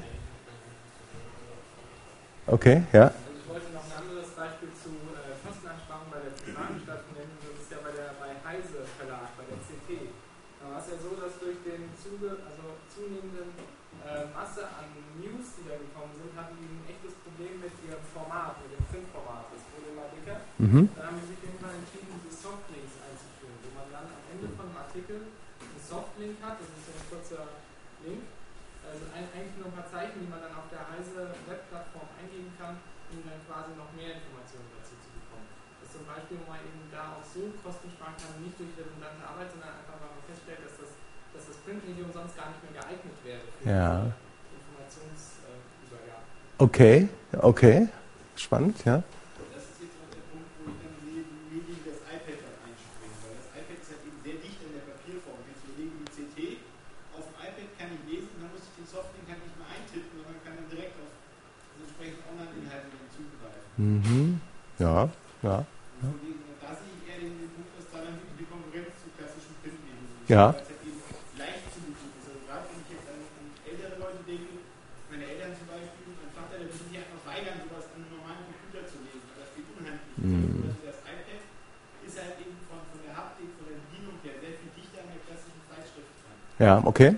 Okay, ja. Also ich wollte noch ein anderes Beispiel zu Kosteneinsparung bei der Privatanstalt nennen. Das ist ja bei Heise Verlag, bei der CT. Da war es ja so, dass durch den zunehmenden Masse an News, die da gekommen sind, hatten die ein echtes Problem mit ihrem Format, mit dem Printformat. Das wurde immer dicker. Da haben sie sich irgendwann entschieden, diese Softlinks einzuführen, wo man dann am Ende von einem Artikel einen Softlink hat. Das ist so ein kurzer Link. Also eigentlich nur ein paar Zeichen, die man dann auf der Heise-Web-Plattform eingeben kann, um dann quasi noch mehr Informationen dazu zu bekommen. Das ist zum Beispiel, wo man eben da auch so Kosten sparen kann, nicht durch redundante Arbeit, sondern einfach, weil man feststellt, dass das Printmedium sonst gar nicht mehr geeignet wäre für Informationsübergabe. Okay. Spannend, ja. Das ist jetzt auch der Punkt, wo ich dann sehe, wie Medien das iPad dann einspringen, weil das iPad ist halt eben sehr dicht in der Papierform. Jetzt überlegen die CT, auf dem iPad kann ich lesen, dann muss ich den Softlink halt nicht mehr eintippen, sondern kann dann direkt auf das entsprechende Online-Inhalte zugreifen. Ja. Da sehe ich eher den Punkt, dass da dann wirklich die Konkurrenz zu klassischen Printmedien ist. Ja. Weil es halt eben leicht zu bedienen ist. Also gerade wenn ich jetzt an ältere Leute denke, meine Eltern zum Beispiel, mein Vater, der würde sich einfach weigern, sowas an einem normalen Computer zu lesen, weil das geht unheimlich. Also das iPad ist halt eben von der Haptik, von der Bedienung her sehr viel dichter an der klassischen Zeitschrift dran. Ja, okay.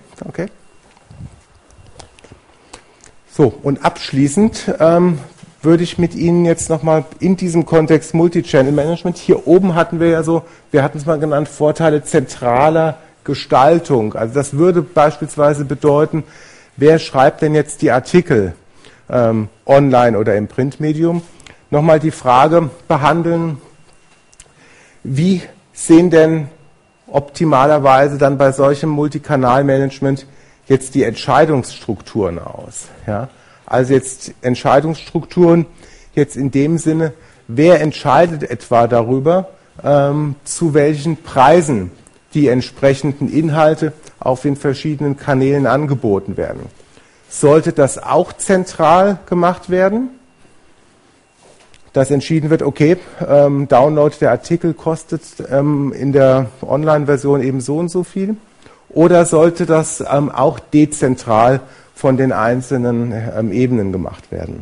So, und abschließend würde ich mit Ihnen jetzt nochmal in diesem Kontext Multichannel-Management, hier oben hatten wir ja so, wir hatten es mal genannt, Vorteile zentraler Gestaltung. Also das würde beispielsweise bedeuten, wer schreibt denn jetzt die Artikel online oder im Printmedium, nochmal die Frage behandeln, wie sehen denn optimalerweise dann bei solchem Multikanalmanagement jetzt die Entscheidungsstrukturen aus? Ja? Also jetzt Entscheidungsstrukturen jetzt in dem Sinne, wer entscheidet etwa darüber, zu welchen Preisen die entsprechenden Inhalte auf den verschiedenen Kanälen angeboten werden. Sollte das auch zentral gemacht werden? Dass entschieden wird, okay, Download der Artikel kostet in der Online-Version eben so und so viel? Oder sollte das auch dezentral von den einzelnen Ebenen gemacht werden?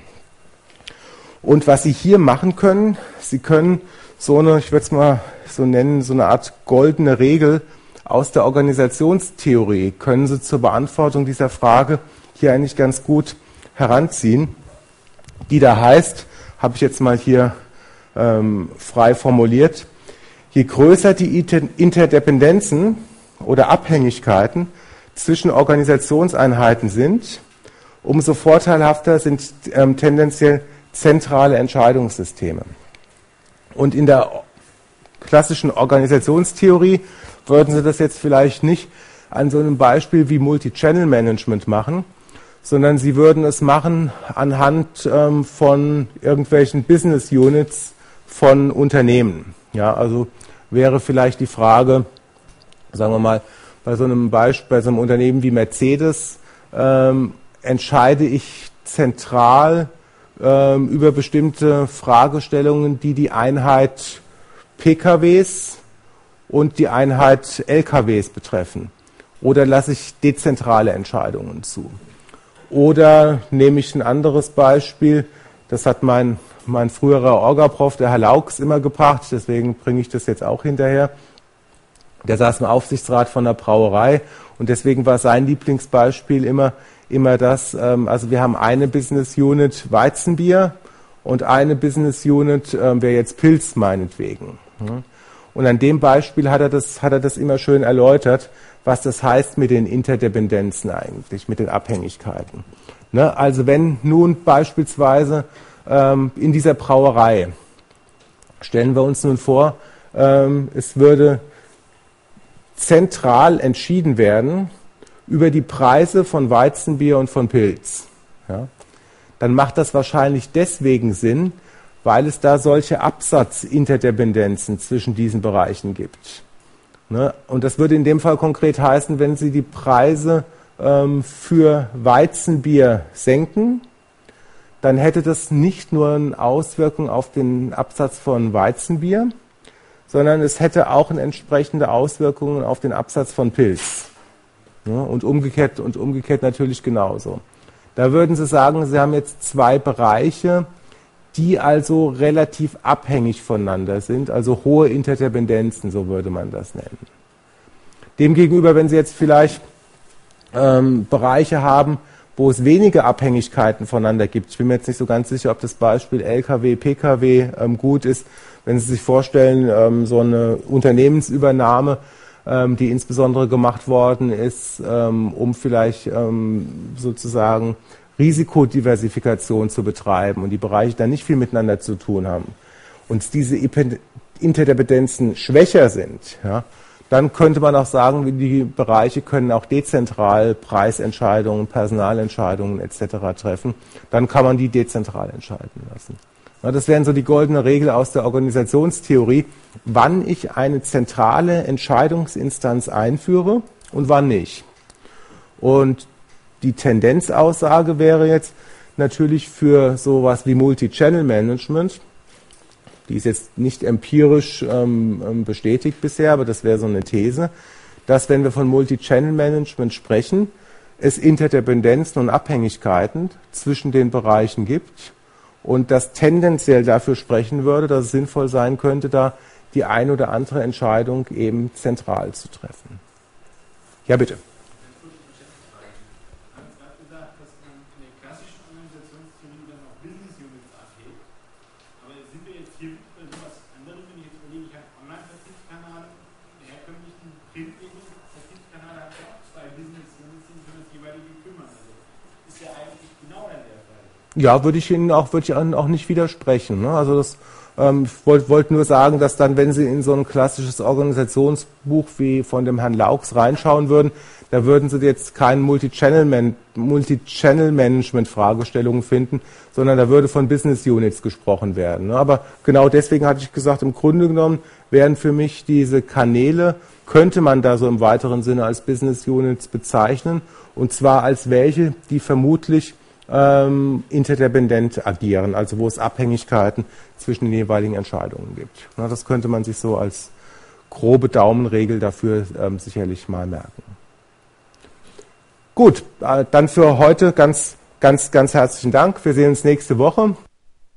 Und was Sie hier machen können, Sie können so eine, ich würde es mal so nennen, so eine Art goldene Regel aus der Organisationstheorie, können Sie zur Beantwortung dieser Frage hier eigentlich ganz gut heranziehen, die da heißt, habe ich jetzt mal hier frei formuliert, je größer die Interdependenzen oder Abhängigkeiten zwischen Organisationseinheiten sind, umso vorteilhafter sind tendenziell zentrale Entscheidungssysteme. Und in der klassischen Organisationstheorie würden Sie das jetzt vielleicht nicht an so einem Beispiel wie Multi-Channel-Management machen, sondern Sie würden es machen anhand von irgendwelchen Business Units von Unternehmen. Ja, also wäre vielleicht die Frage, sagen wir mal, bei so einem Beispiel, bei so einem Unternehmen wie Mercedes, entscheide ich zentral über bestimmte Fragestellungen, die die Einheit PKWs und die Einheit LKWs betreffen. Oder lasse ich dezentrale Entscheidungen zu? Oder nehme ich ein anderes Beispiel, das hat mein früherer Orga-Prof, der Herr Laux, immer gebracht, deswegen bringe ich das jetzt auch hinterher. Der saß im Aufsichtsrat von der Brauerei und deswegen war sein Lieblingsbeispiel immer das, also wir haben eine Business Unit Weizenbier und eine Business Unit wäre jetzt Pilz meinetwegen. Und an dem Beispiel hat er das immer schön erläutert, was das heißt mit den Interdependenzen eigentlich, mit den Abhängigkeiten. Ne? Also wenn nun beispielsweise in dieser Brauerei, stellen wir uns nun vor, es würde zentral entschieden werden über die Preise von Weizenbier und von Pilz. Ja? Dann macht das wahrscheinlich deswegen Sinn, weil es da solche Absatzinterdependenzen zwischen diesen Bereichen gibt. Ne? Und das würde in dem Fall konkret heißen, wenn Sie die Preise für Weizenbier senken, dann hätte das nicht nur eine Auswirkung auf den Absatz von Weizenbier, sondern es hätte auch eine entsprechende Auswirkungen auf den Absatz von Pilz. Ja, und umgekehrt natürlich genauso. Da würden Sie sagen, Sie haben jetzt zwei Bereiche, die also relativ abhängig voneinander sind, also hohe Interdependenzen, so würde man das nennen. Demgegenüber, wenn Sie jetzt vielleicht Bereiche haben, wo es wenige Abhängigkeiten voneinander gibt, ich bin mir jetzt nicht so ganz sicher, ob das Beispiel LKW, PKW gut ist, wenn Sie sich vorstellen, so eine Unternehmensübernahme, die insbesondere gemacht worden ist, um vielleicht sozusagen Risikodiversifikation zu betreiben und die Bereiche dann nicht viel miteinander zu tun haben und diese Interdependenzen schwächer sind, ja, dann könnte man auch sagen, die Bereiche können auch dezentral Preisentscheidungen, Personalentscheidungen etc. treffen. Dann kann man die dezentral entscheiden lassen. Ja, das wären so die goldene Regel aus der Organisationstheorie, wann ich eine zentrale Entscheidungsinstanz einführe und wann nicht. Und die Tendenzaussage wäre jetzt natürlich für sowas wie Multi-Channel-Management, die ist jetzt nicht empirisch bestätigt bisher, aber das wäre so eine These, dass wenn wir von Multi-Channel-Management sprechen, es Interdependenzen und Abhängigkeiten zwischen den Bereichen gibt und das tendenziell dafür sprechen würde, dass es sinnvoll sein könnte, da die ein oder andere Entscheidung eben zentral zu treffen. Ja, bitte. genau in der Fall. Ja, würde ich Ihnen auch nicht widersprechen. Ne? Also das, ich wollte nur sagen, dass dann, wenn Sie in so ein klassisches Organisationsbuch wie von dem Herrn Laux reinschauen würden, da würden Sie jetzt keine Multi-Channel-Management-Fragestellungen finden, sondern da würde von Business Units gesprochen werden. Ne? Aber genau deswegen hatte ich gesagt, im Grunde genommen wären für mich diese Kanäle, könnte man da so im weiteren Sinne als Business Units bezeichnen, und zwar als welche, die vermutlich interdependent agieren, also wo es Abhängigkeiten zwischen den jeweiligen Entscheidungen gibt. Na, das könnte man sich so als grobe Daumenregel dafür sicherlich mal merken. Gut, dann für heute ganz herzlichen Dank. Wir sehen uns nächste Woche.